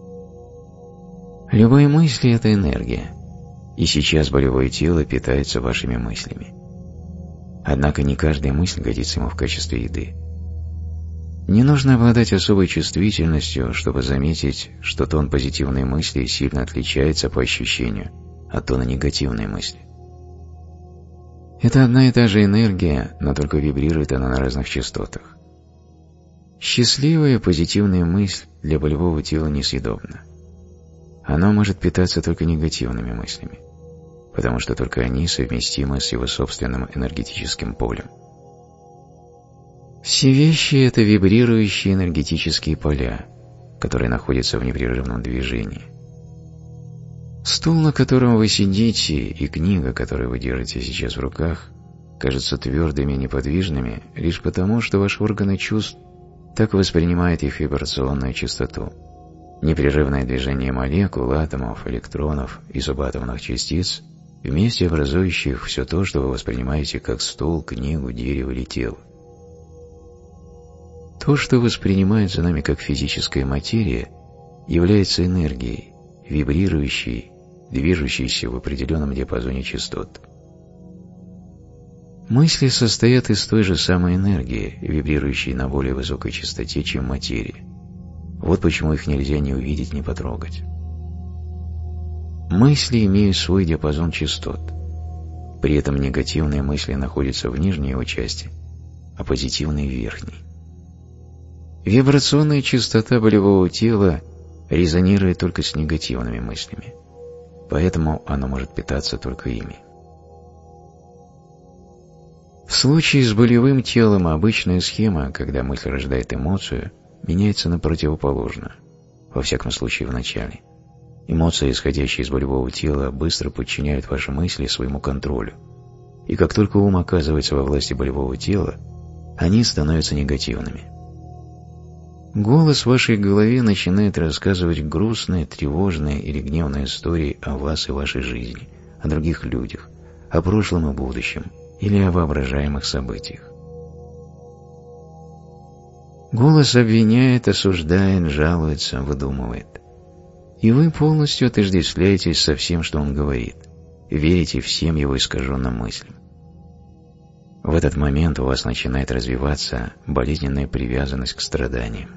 Любые мысли – это энергия, и сейчас болевое тело питается вашими мыслями. Однако не каждая мысль годится ему в качестве еды. Не нужно обладать особой чувствительностью, чтобы заметить, что тон позитивной мысли сильно отличается по ощущению от тона негативной мысли. Это одна и та же энергия, но только вибрирует она на разных частотах. Счастливая позитивная мысль для болевого тела несъедобна. Она может питаться только негативными мыслями, потому что только они совместимы с его собственным энергетическим полем. Все вещи – это вибрирующие энергетические поля, которые находятся в непрерывном движении. Стул, на котором вы сидите, и книга, которую вы держите сейчас в руках, кажутся твердыми и неподвижными лишь потому, что ваши органы чувств так воспринимают их вибрационную частоту. Непрерывное движение молекул, атомов, электронов и субатомных частиц, вместе образующих все то, что вы воспринимаете как стул, книгу, дерево или тело. То, что воспринимается нами как физическая материя, является энергией, вибрирующей, движущейся в определенном диапазоне частот. Мысли состоят из той же самой энергии, вибрирующей на более высокой частоте, чем материя. Вот почему их нельзя ни увидеть, ни потрогать. Мысли имеют свой диапазон частот. При этом негативные мысли находятся в нижней его части, а позитивные – в верхней. Вибрационная частота болевого тела резонирует только с негативными мыслями, поэтому оно может питаться только ими. В случае с болевым телом обычная схема, когда мысль рождает эмоцию, меняется на противоположную, во всяком случае в начале, Эмоции, исходящие из болевого тела, быстро подчиняют ваши мысли своему контролю, и как только ум оказывается во власти болевого тела, они становятся негативными. Голос в вашей голове начинает рассказывать грустные, тревожные или гневные истории о вас и вашей жизни, о других людях, о прошлом и будущем или о воображаемых событиях. Голос обвиняет, осуждает, жалуется, выдумывает. И вы полностью отождествляетесь со всем, что он говорит, верите всем его искаженным мыслям. В этот момент у вас начинает развиваться болезненная привязанность к страданиям.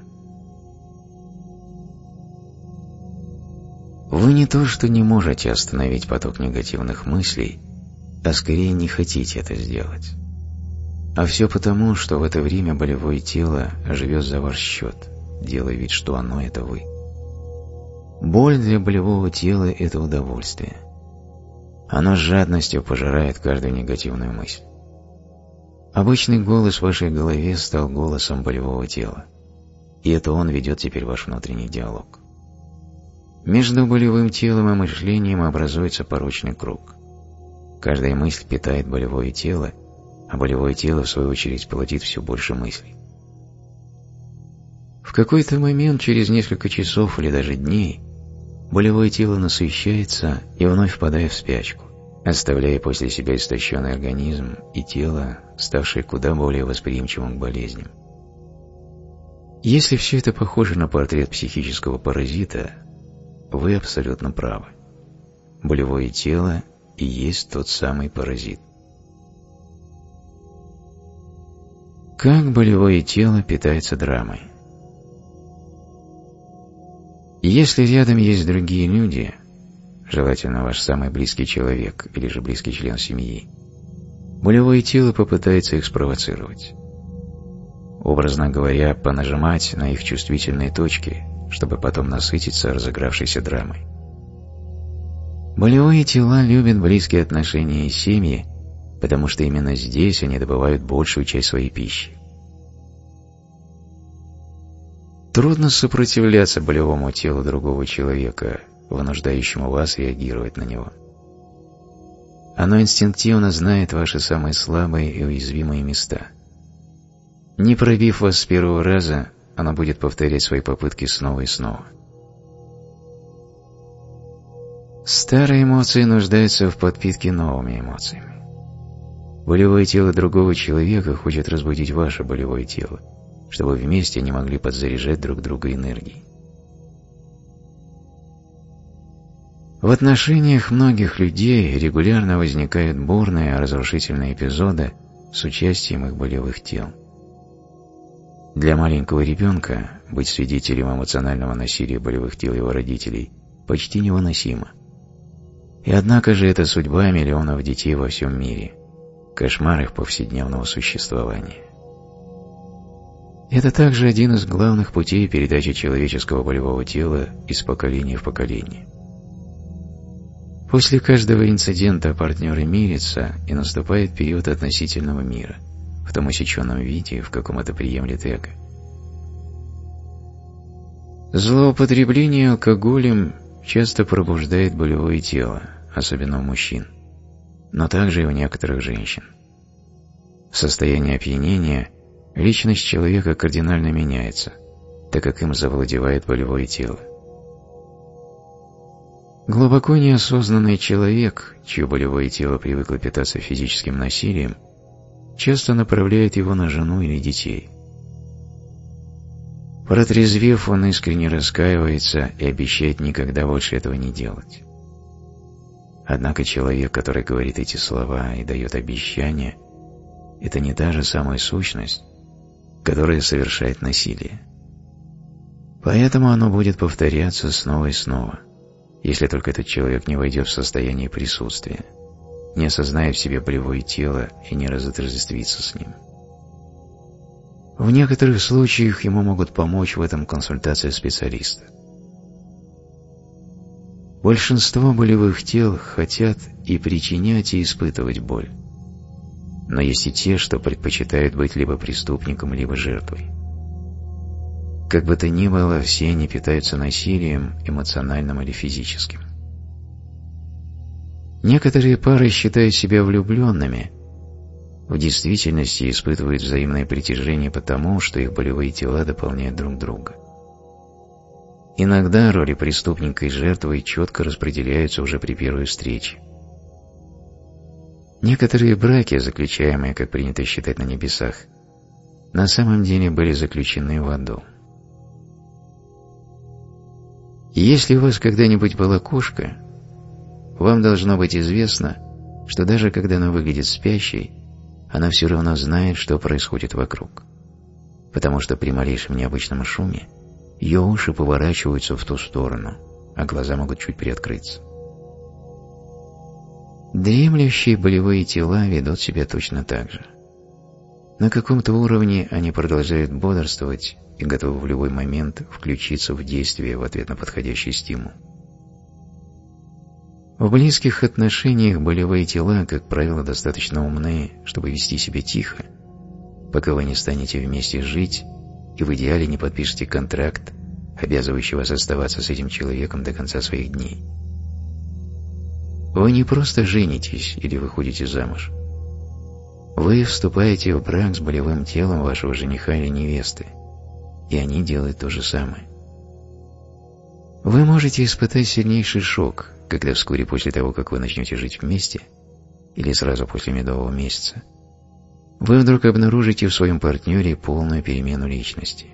Вы не то, что не можете остановить поток негативных мыслей, а скорее не хотите это сделать. А все потому, что в это время болевое тело живет за ваш счет, делая вид, что оно – это вы. Боль для болевого тела – это удовольствие. Оно с жадностью пожирает каждую негативную мысль. Обычный голос в вашей голове стал голосом болевого тела, и это он ведет теперь ваш внутренний диалог. Между болевым телом и мышлением образуется порочный круг. Каждая мысль питает болевое тело, а болевое тело, в свою очередь, плодит все больше мыслей. В какой-то момент, через несколько часов или даже дней, болевое тело насыщается и вновь впадает в спячку, оставляя после себя истощенный организм и тело, ставшее куда более восприимчивым к болезням. Если все это похоже на портрет психического паразита, вы абсолютно правы. Болевое тело и есть тот самый паразит. Как болевое тело питается драмой? Если рядом есть другие люди, желательно ваш самый близкий человек или же близкий член семьи, болевое тело попытается их спровоцировать. Образно говоря, понажимать на их чувствительные точки, чтобы потом насытиться разыгравшейся драмой. Болевые тела любят близкие отношения и семьи, потому что именно здесь они добывают большую часть своей пищи. Трудно сопротивляться болевому телу другого человека, вынуждающему вас реагировать на него. Оно инстинктивно знает ваши самые слабые и уязвимые места. Не пробив вас с первого раза, оно будет повторять свои попытки снова и снова. Старые эмоции нуждаются в подпитке новыми эмоциями. Болевое тело другого человека хочет разбудить ваше болевое тело, чтобы вместе они могли подзаряжать друг друга энергией. В отношениях многих людей регулярно возникают бурные разрушительные эпизоды с участием их болевых тел. Для маленького ребенка быть свидетелем эмоционального насилия болевых тел его родителей почти невыносимо. И однако же это судьба миллионов детей во всем мире, кошмар их повседневного существования. Это также один из главных путей передачи человеческого болевого тела из поколения в поколение. После каждого инцидента партнеры мирятся, и наступает период относительного мира, в том усеченном виде, в каком это приемлет эго. Злоупотребление алкоголем часто пробуждает болевое тело, особенно у мужчин, но также и у некоторых женщин. В состоянии опьянения личность человека кардинально меняется, так как им завладевает болевое тело. Глубоко неосознанный человек, чье болевое тело привыкло питаться физическим насилием, часто направляет его на жену или детей. Протрезвев, он искренне раскаивается и обещает никогда больше этого не делать. Однако человек, который говорит эти слова и дает обещания, это не та же самая сущность, которая совершает насилие. Поэтому оно будет повторяться снова и снова, если только этот человек не войдет в состояние присутствия, не осознает в себе болевое тело и не разотождествится с ним. В некоторых случаях ему могут помочь в этом консультации специалиста. Большинство болевых тел хотят и причинять, и испытывать боль. Но есть и те, что предпочитают быть либо преступником, либо жертвой. Как бы то ни было, все они питаются насилием, эмоциональным или физическим. Некоторые пары считают себя влюбленными, в действительности испытывают взаимное притяжение потому, что их болевые тела дополняют друг друга. Иногда роли преступника и жертвы четко распределяются уже при первой встрече. Некоторые браки, заключаемые, как принято считать, на небесах, на самом деле были заключены в аду. Если у вас когда-нибудь была кошка, вам должно быть известно, что даже когда она выглядит спящей, она все равно знает, что происходит вокруг, потому что при малейшем необычном шуме ее уши поворачиваются в ту сторону, а глаза могут чуть приоткрыться. Дремлющие болевые тела ведут себя точно так же. На каком-то уровне они продолжают бодрствовать и готовы в любой момент включиться в действие в ответ на подходящий стимул. В близких отношениях болевые тела, как правило, достаточно умны, чтобы вести себя тихо, пока вы не станете вместе жить и в идеале не подпишете контракт, обязывающий вас оставаться с этим человеком до конца своих дней. Вы не просто женитесь или выходите замуж. Вы вступаете в брак с болевым телом вашего жениха или невесты, и они делают то же самое. Вы можете испытать сильнейший шок, когда вскоре после того, как вы начнете жить вместе, или сразу после медового месяца, вы вдруг обнаружите в своем партнере полную перемену личности.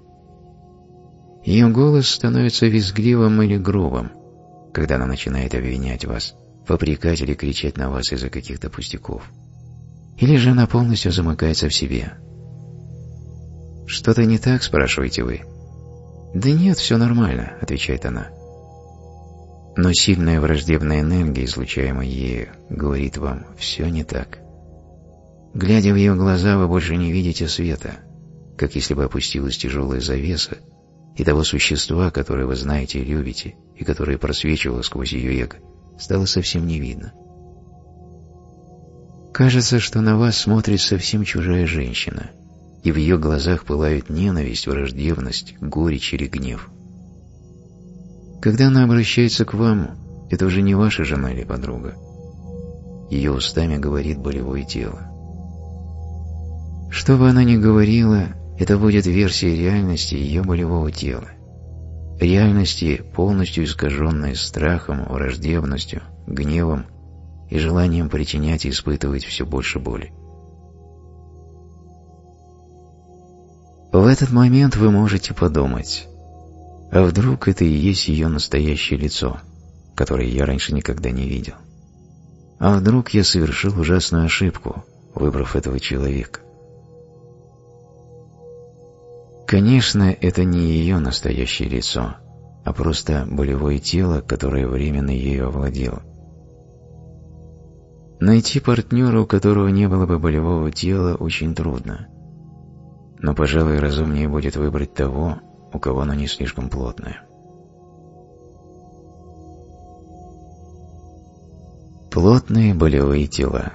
Ее голос становится визгливым или грубым, когда она начинает обвинять вас, попрекать или кричать на вас из-за каких-то пустяков. Или же она полностью замыкается в себе. «Что-то не так?» – спрашиваете вы. «Да нет, все нормально», – отвечает она. Но сильная враждебная энергия, излучаемая ею, говорит вам «все не так». Глядя в ее глаза, вы больше не видите света, как если бы опустилась тяжелая завеса, и того существа, которое вы знаете и любите, и которое просвечивало сквозь ее эго, стало совсем не видно. Кажется, что на вас смотрит совсем чужая женщина, и в ее глазах пылают ненависть, враждебность, горечь или гнев. Когда она обращается к вам, это уже не ваша жена или подруга. Ее устами говорит болевое тело. Что бы она ни говорила, это будет версия реальности ее болевого тела. Реальности, полностью искаженной страхом, враждебностью, гневом и желанием причинять и испытывать все больше боли. В этот момент вы можете подумать, а вдруг это и есть ее настоящее лицо, которое я раньше никогда не видел? А вдруг я совершил ужасную ошибку, выбрав этого человека? Конечно, это не ее настоящее лицо, а просто болевое тело, которое временно ею овладело. Найти партнера, у которого не было бы болевого тела, очень трудно. Но, пожалуй, разумнее будет выбрать того, у кого оно не слишком плотное. Плотные болевые тела.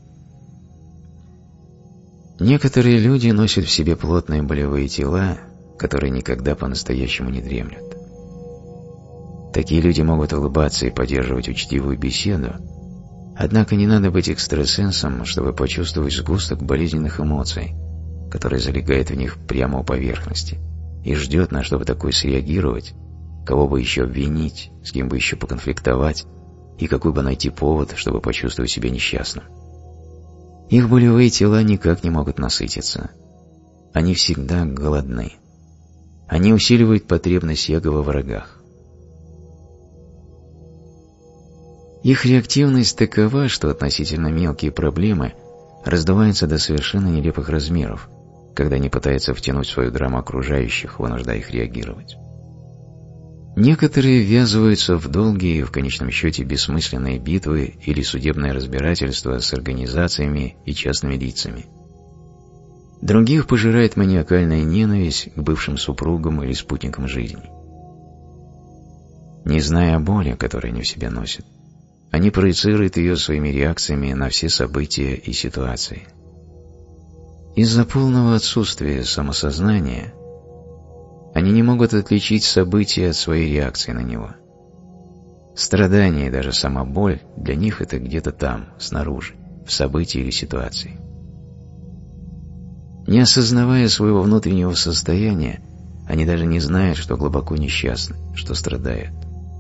Некоторые люди носят в себе плотные болевые тела, которые никогда по-настоящему не дремлют. Такие люди могут улыбаться и поддерживать учтивую беседу, однако не надо быть экстрасенсом, чтобы почувствовать сгусток болезненных эмоций, который залегает в них прямо у поверхности и ждет, на что бы такое среагировать, кого бы еще обвинить, с кем бы еще поконфликтовать и какой бы найти повод, чтобы почувствовать себя несчастным. Их болевые тела никак не могут насытиться. Они всегда голодны. Они усиливают потребность эго во врагах. Их реактивность такова, что относительно мелкие проблемы раздуваются до совершенно нелепых размеров, когда они пытаются втянуть в свою драму окружающих, вынуждая их реагировать. Некоторые ввязываются в долгие, в конечном счете, бессмысленные битвы или судебное разбирательство с организациями и частными лицами. Других пожирает маниакальная ненависть к бывшим супругам или спутникам жизни. Не зная о боли, которую они в себе носят, они проецируют ее своими реакциями на все события и ситуации. Из-за полного отсутствия самосознания Они не могут отличить событие от своей реакции на него. Страдание и даже сама боль для них – это где-то там, снаружи, в событии или ситуации. Не осознавая своего внутреннего состояния, они даже не знают, что глубоко несчастны, что страдают.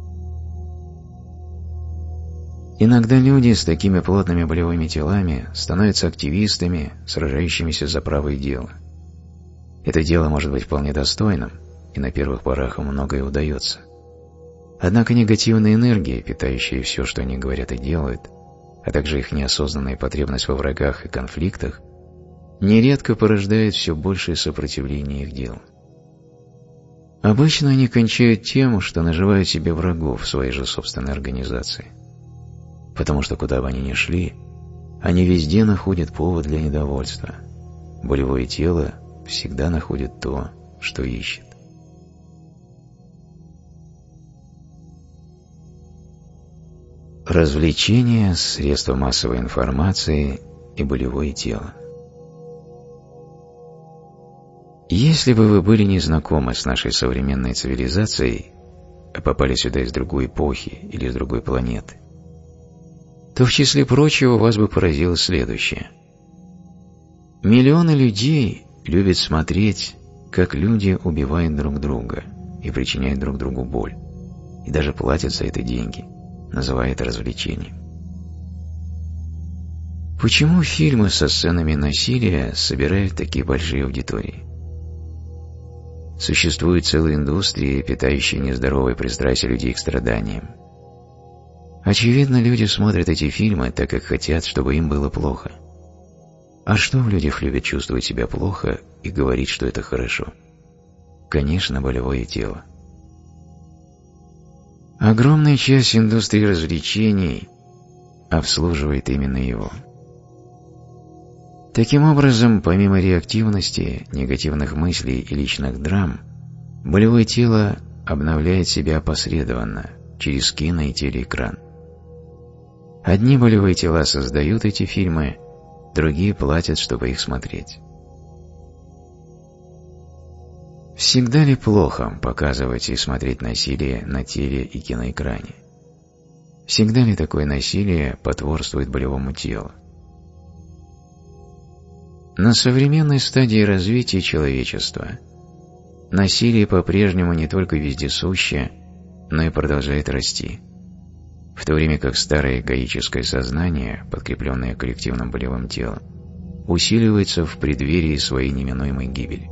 Иногда люди с такими плотными болевыми телами становятся активистами, сражающимися за правое дело. Это дело может быть вполне достойным, и на первых порах им многое удается. Однако негативная энергия, питающая все, что они говорят и делают, а также их неосознанная потребность во врагах и конфликтах, нередко порождает все большее сопротивление их делу. Обычно они кончают тем, что наживают себе врагов в своей же собственной организации. Потому что куда бы они ни шли, они везде находят повод для недовольства. Болевое тело всегда находит то, что ищет. Развлечения, средства массовой информации и болевое тело. Если бы вы были не знакомы с нашей современной цивилизацией, а попали сюда из другой эпохи или из другой планеты, то в числе прочего вас бы поразило следующее. Миллионы людей любят смотреть, как люди убивают друг друга и причиняют друг другу боль, и даже платят за это деньги, называя это развлечением. Почему фильмы со сценами насилия собирают такие большие аудитории? Существует целая индустрия, питающая нездоровое пристрастие людей к страданиям. Очевидно, люди смотрят эти фильмы, так как хотят, чтобы им было плохо. А что в людях любят чувствовать себя плохо и говорить, что это хорошо? Конечно, болевое тело. Огромная часть индустрии развлечений обслуживает именно его. Таким образом, помимо реактивности, негативных мыслей и личных драм, болевое тело обновляет себя опосредованно, через кино и телеэкран. Одни болевые тела создают эти фильмы, другие платят, чтобы их смотреть. Всегда ли плохо показывать и смотреть насилие на теле и киноэкране? Всегда ли такое насилие потворствует болевому телу? На современной стадии развития человечества насилие по-прежнему не только вездесуще, но и продолжает расти, в то время как старое эгоическое сознание, подкрепленное коллективным болевым телом, усиливается в преддверии своей неминуемой гибели.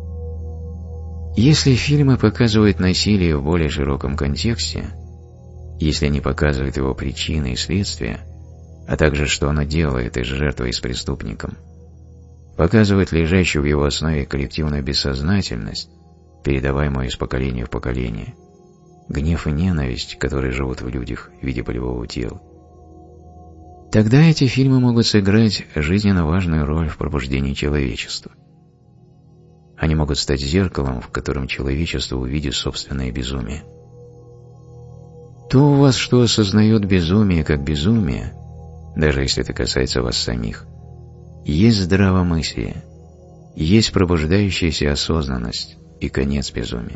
Если фильмы показывают насилие в более широком контексте, если они показывают его причины и следствия, а также что оно делает из жертвы и с преступником, показывает лежащую в его основе коллективную бессознательность, передаваемую из поколения в поколение, гнев и ненависть, которые живут в людях в виде болевого тела, тогда эти фильмы могут сыграть жизненно важную роль в пробуждении человечества. Они могут стать зеркалом, в котором человечество увидит собственное безумие. То у вас, что осознает безумие как безумие, даже если это касается вас самих, есть здравомыслие, есть пробуждающаяся осознанность и конец безумия.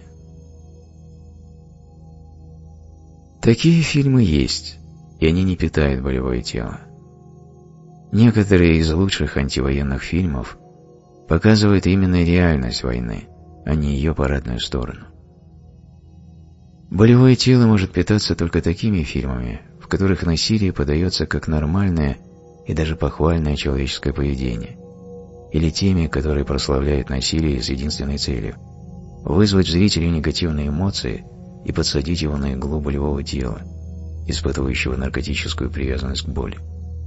Такие фильмы есть, и они не питают болевое тело. Некоторые из лучших антивоенных фильмов показывают именно реальность войны, а не ее парадную сторону. Болевое тело может питаться только такими фильмами, в которых насилие подается как нормальное и даже похвальное человеческое поведение, или теми, которые прославляют насилие с единственной целью – вызвать в зрителе негативные эмоции и подсадить его на иглу болевого тела, испытывающего наркотическую привязанность к боли.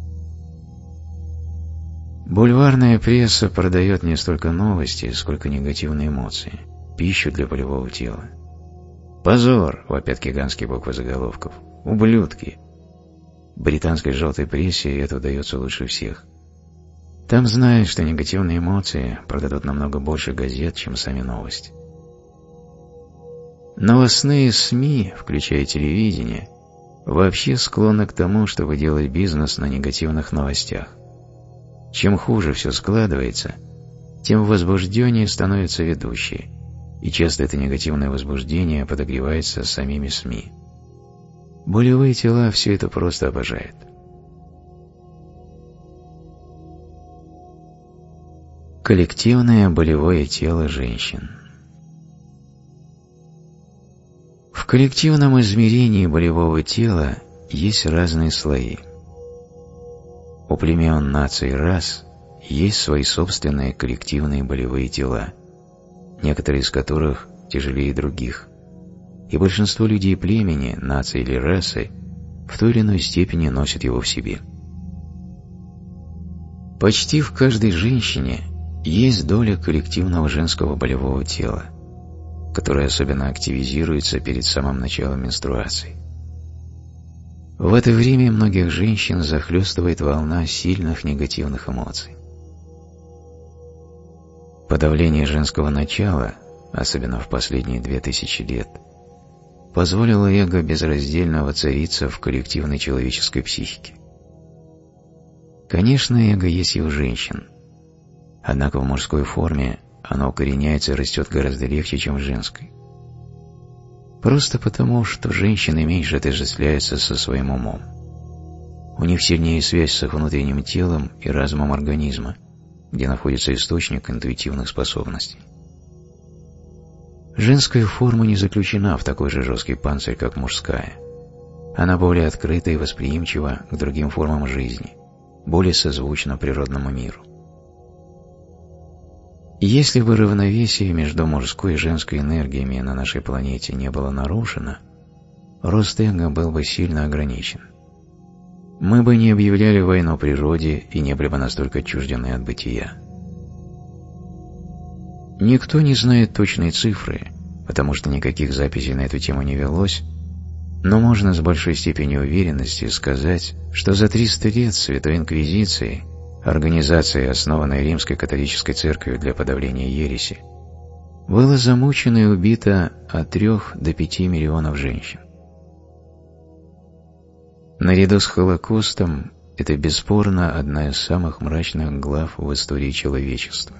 Бульварная пресса продает не столько новости, сколько негативные эмоции, пищу для болевого тела. «Позор!» – вопят гигантские буквы заголовков. «Ублюдки!» В британской желтой прессе это удается лучше всех. Там знают, что негативные эмоции продадут намного больше газет, чем сами новости. Новостные СМИ, включая телевидение, вообще склонны к тому, чтобы делать бизнес на негативных новостях. Чем хуже все складывается, тем возбужденнее становятся ведущие, и часто это негативное возбуждение подогревается самими СМИ. Болевые тела все это просто обожают. Коллективное болевое тело женщин. В коллективном измерении болевого тела есть разные слои. У племен, наций и рас есть свои собственные коллективные болевые тела, некоторые из которых тяжелее других, и большинство людей племени, нации или расы в той или иной степени носят его в себе. Почти в каждой женщине есть доля коллективного женского болевого тела, которое особенно активизируется перед самым началом менструации. В это время многих женщин захлестывает волна сильных негативных эмоций. Подавление женского начала, особенно в последние две тысячи лет, позволило эго безраздельно воцариться в коллективной человеческой психике. Конечно, эго есть и у женщин, однако в мужской форме оно укореняется и растет гораздо легче, чем в женской. Просто потому, что женщины меньше отождествляются со своим умом. У них сильнее связь с их внутренним телом и разумом организма, где находится источник интуитивных способностей. Женская форма не заключена в такой же жесткий панцирь, как мужская. Она более открыта и восприимчива к другим формам жизни, более созвучна природному миру. Если бы равновесие между мужской и женской энергиями на нашей планете не было нарушено, рост эго был бы сильно ограничен. Мы бы не объявляли войну природе и не были бы настолько отчуждены от бытия. Никто не знает точной цифры, потому что никаких записей на эту тему не велось, но можно с большой степенью уверенности сказать, что за триста лет Святой Инквизиции, организации, основанной Римской католической церковью для подавления ереси, было замучено и убито от трех до пяти миллионов женщин. Наряду с Холокостом это бесспорно одна из самых мрачных глав в истории человечества.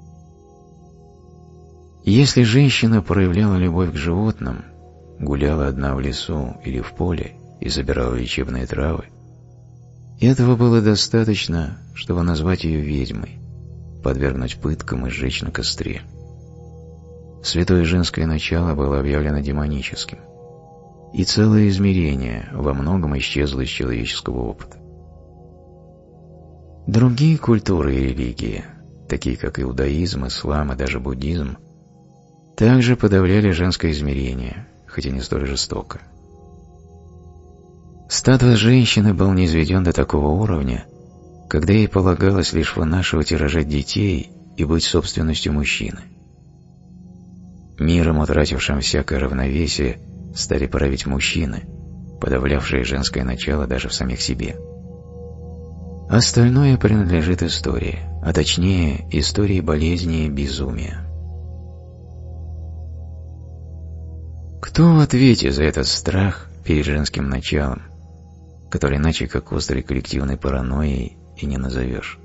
Если женщина проявляла любовь к животным, гуляла одна в лесу или в поле и забирала лечебные травы, этого было достаточно, чтобы назвать ее ведьмой, подвергнуть пыткам и сжечь на костре. Святое женское начало было объявлено демоническим, и целое измерение во многом исчезло из человеческого опыта. Другие культуры и религии, такие как иудаизм, ислам и даже буддизм, также подавляли женское измерение, хотя не столь жестоко. Статус женщины был низведен до такого уровня, когда ей полагалось лишь вынашивать и рожать детей и быть собственностью мужчины. Миром, утратившим всякое равновесие, стали править мужчины, подавлявшие женское начало даже в самих себе. Остальное принадлежит истории, а точнее истории болезни и безумия. Кто в ответе за этот страх перед женским началом, который иначе как острой коллективной паранойей и не назовешь?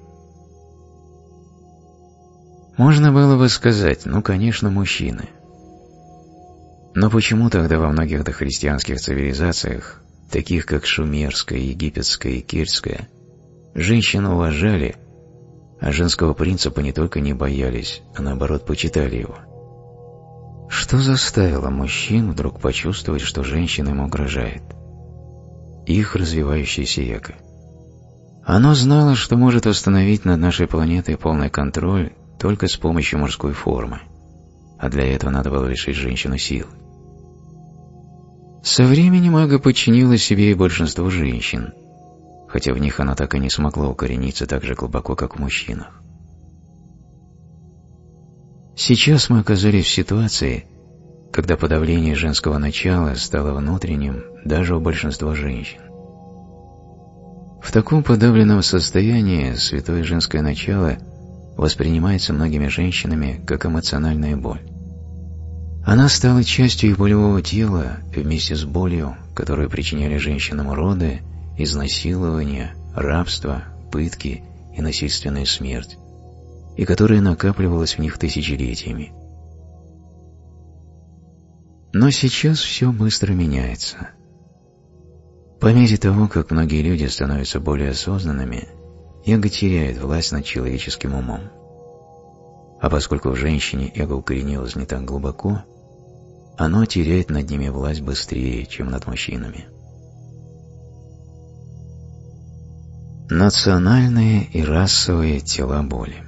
Можно было бы сказать, ну, конечно, мужчины. Но почему тогда во многих дохристианских цивилизациях, таких как шумерская, египетская и кельтская, женщин уважали, а женского принципа не только не боялись, а наоборот почитали его? Что заставило мужчин вдруг почувствовать, что женщина им угрожает? Их развивающееся эго. Оно знало, что может установить над нашей планетой полный контроль только с помощью мужской формы, а для этого надо было лишить женщину сил. Со временем эго подчинило себе и большинство женщин, хотя в них оно так и не смогло укорениться так же глубоко, как в мужчинах. Сейчас мы оказались в ситуации, когда подавление женского начала стало внутренним даже у большинства женщин. В таком подавленном состоянии святое женское начало воспринимается многими женщинами как эмоциональная боль. Она стала частью их болевого тела вместе с болью, которую причиняли женщинам роды, изнасилования, рабство, пытки и насильственная смерть, и которая накапливалась в них тысячелетиями. Но сейчас все быстро меняется. По мере того, как многие люди становятся более осознанными, эго теряет власть над человеческим умом. А поскольку в женщине эго укоренилось не так глубоко, оно теряет над ними власть быстрее, чем над мужчинами. Национальные и расовые тела боли.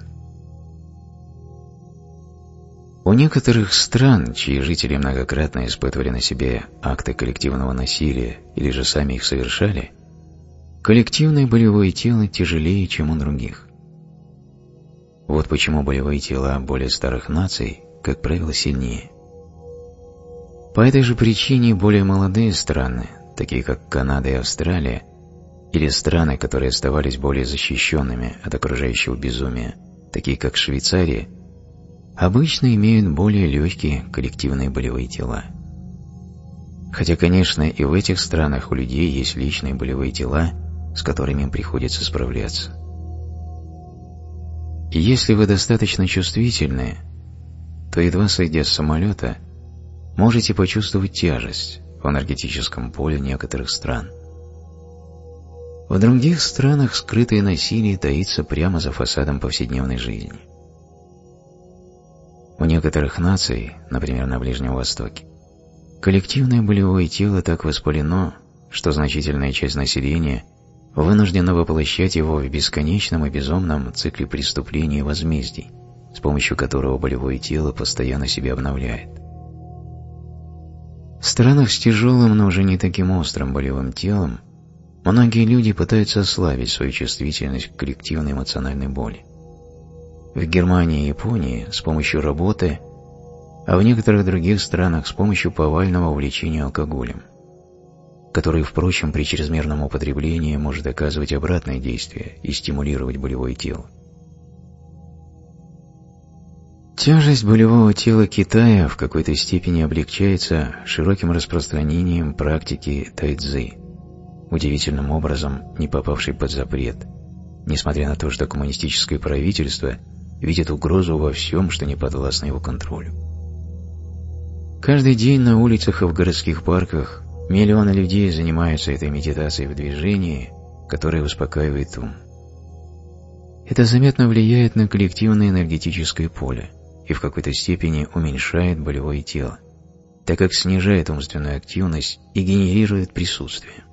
У некоторых стран, чьи жители многократно испытывали на себе акты коллективного насилия или же сами их совершали, коллективное болевое тело тяжелее, чем у других. Вот почему болевые тела более старых наций, как правило, сильнее. По этой же причине более молодые страны, такие как Канада и Австралия, или страны, которые оставались более защищенными от окружающего безумия, такие как Швейцария, обычно имеют более легкие коллективные болевые тела. Хотя, конечно, и в этих странах у людей есть личные болевые тела, с которыми им приходится справляться. И если вы достаточно чувствительны, то, едва сойдя с самолета, можете почувствовать тяжесть в энергетическом поле некоторых стран. В других странах скрытое насилие таится прямо за фасадом повседневной жизни. У некоторых наций, например, на Ближнем Востоке, коллективное болевое тело так воспалено, что значительная часть населения вынуждена воплощать его в бесконечном и безумном цикле преступлений и возмездий, с помощью которого болевое тело постоянно себя обновляет. В странах с тяжелым, но уже не таким острым болевым телом многие люди пытаются ослабить свою чувствительность к коллективной эмоциональной боли. В Германии и Японии с помощью работы, а в некоторых других странах с помощью повального увлечения алкоголем, который, впрочем, при чрезмерном употреблении может оказывать обратное действие и стимулировать болевое тело. Тяжесть болевого тела Китая в какой-то степени облегчается широким распространением практики тайцзи, удивительным образом не попавшей под запрет, несмотря на то, что коммунистическое правительство видит угрозу во всем, что не подвластно его контролю. Каждый день на улицах и в городских парках миллионы людей занимаются этой медитацией в движении, которое успокаивает ум. Это заметно влияет на коллективное энергетическое поле и в какой-то степени уменьшает болевое тело, так как снижает умственную активность и генерирует присутствие.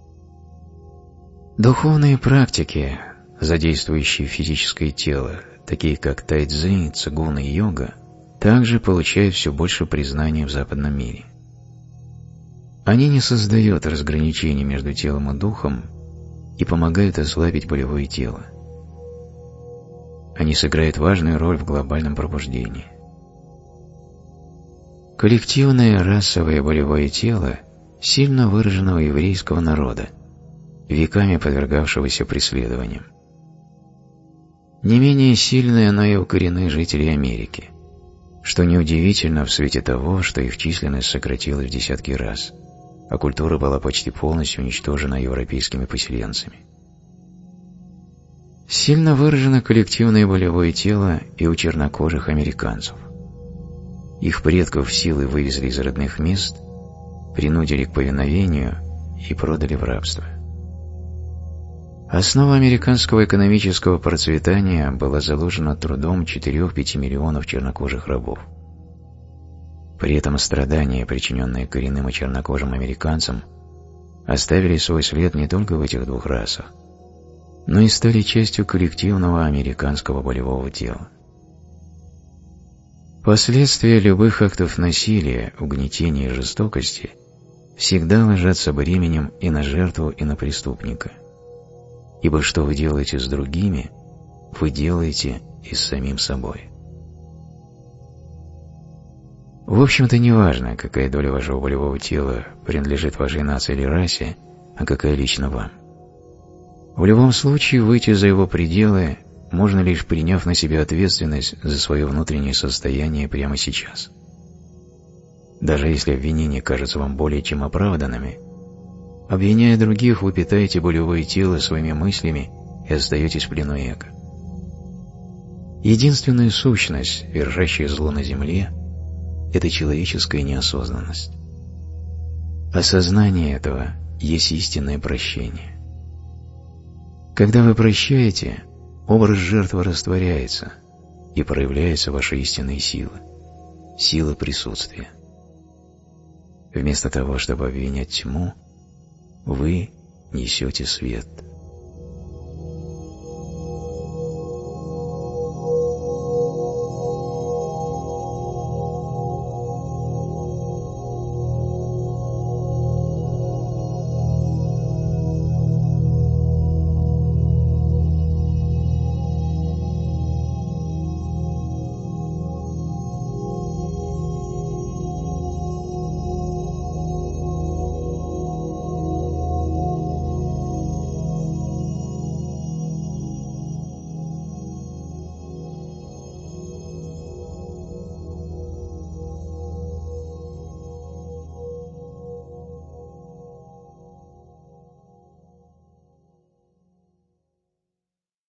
Духовные практики, задействующие физическое тело, такие как тайцзи, цигун и йога, также получают все больше признания в западном мире. Они не создают разграничений между телом и духом и помогают ослабить болевое тело. Они сыграют важную роль в глобальном пробуждении. Коллективное расовое болевое тело сильно выражено у еврейского народа, веками подвергавшегося преследованиям. Не менее сильное оно и у коренных жителей Америки, что неудивительно в свете того, что их численность сократилась в десятки раз, а культура была почти полностью уничтожена европейскими поселенцами. Сильно выражено коллективное болевое тело и у чернокожих американцев. Их предков силой вывезли из родных мест, принудили к повиновению и продали в рабство. Основа американского экономического процветания была заложена трудом четырёх-пяти миллионов чернокожих рабов. При этом страдания, причиненные коренным и чернокожим американцам, оставили свой след не только в этих двух расах, но и стали частью коллективного американского болевого тела. Последствия любых актов насилия, угнетения и жестокости всегда ложатся бременем и на жертву, и на преступника. Ибо что вы делаете с другими, вы делаете и с самим собой. В общем-то, не важно, какая доля вашего болевого тела принадлежит вашей нации или расе, а какая лично вам. В любом случае, выйти за его пределы можно лишь приняв на себя ответственность за свое внутреннее состояние прямо сейчас. Даже если обвинения кажутся вам более чем оправданными, обвиняя других, вы питаете болевое тело своими мыслями и остаетесь в плену эго. Единственная сущность, вершащая зло на земле, это человеческая неосознанность. Осознание этого есть истинное прощение. Когда вы прощаете, образ жертвы растворяется, и проявляются ваши истинные силы, сила присутствия. Вместо того, чтобы обвинять тьму, вы несете свет.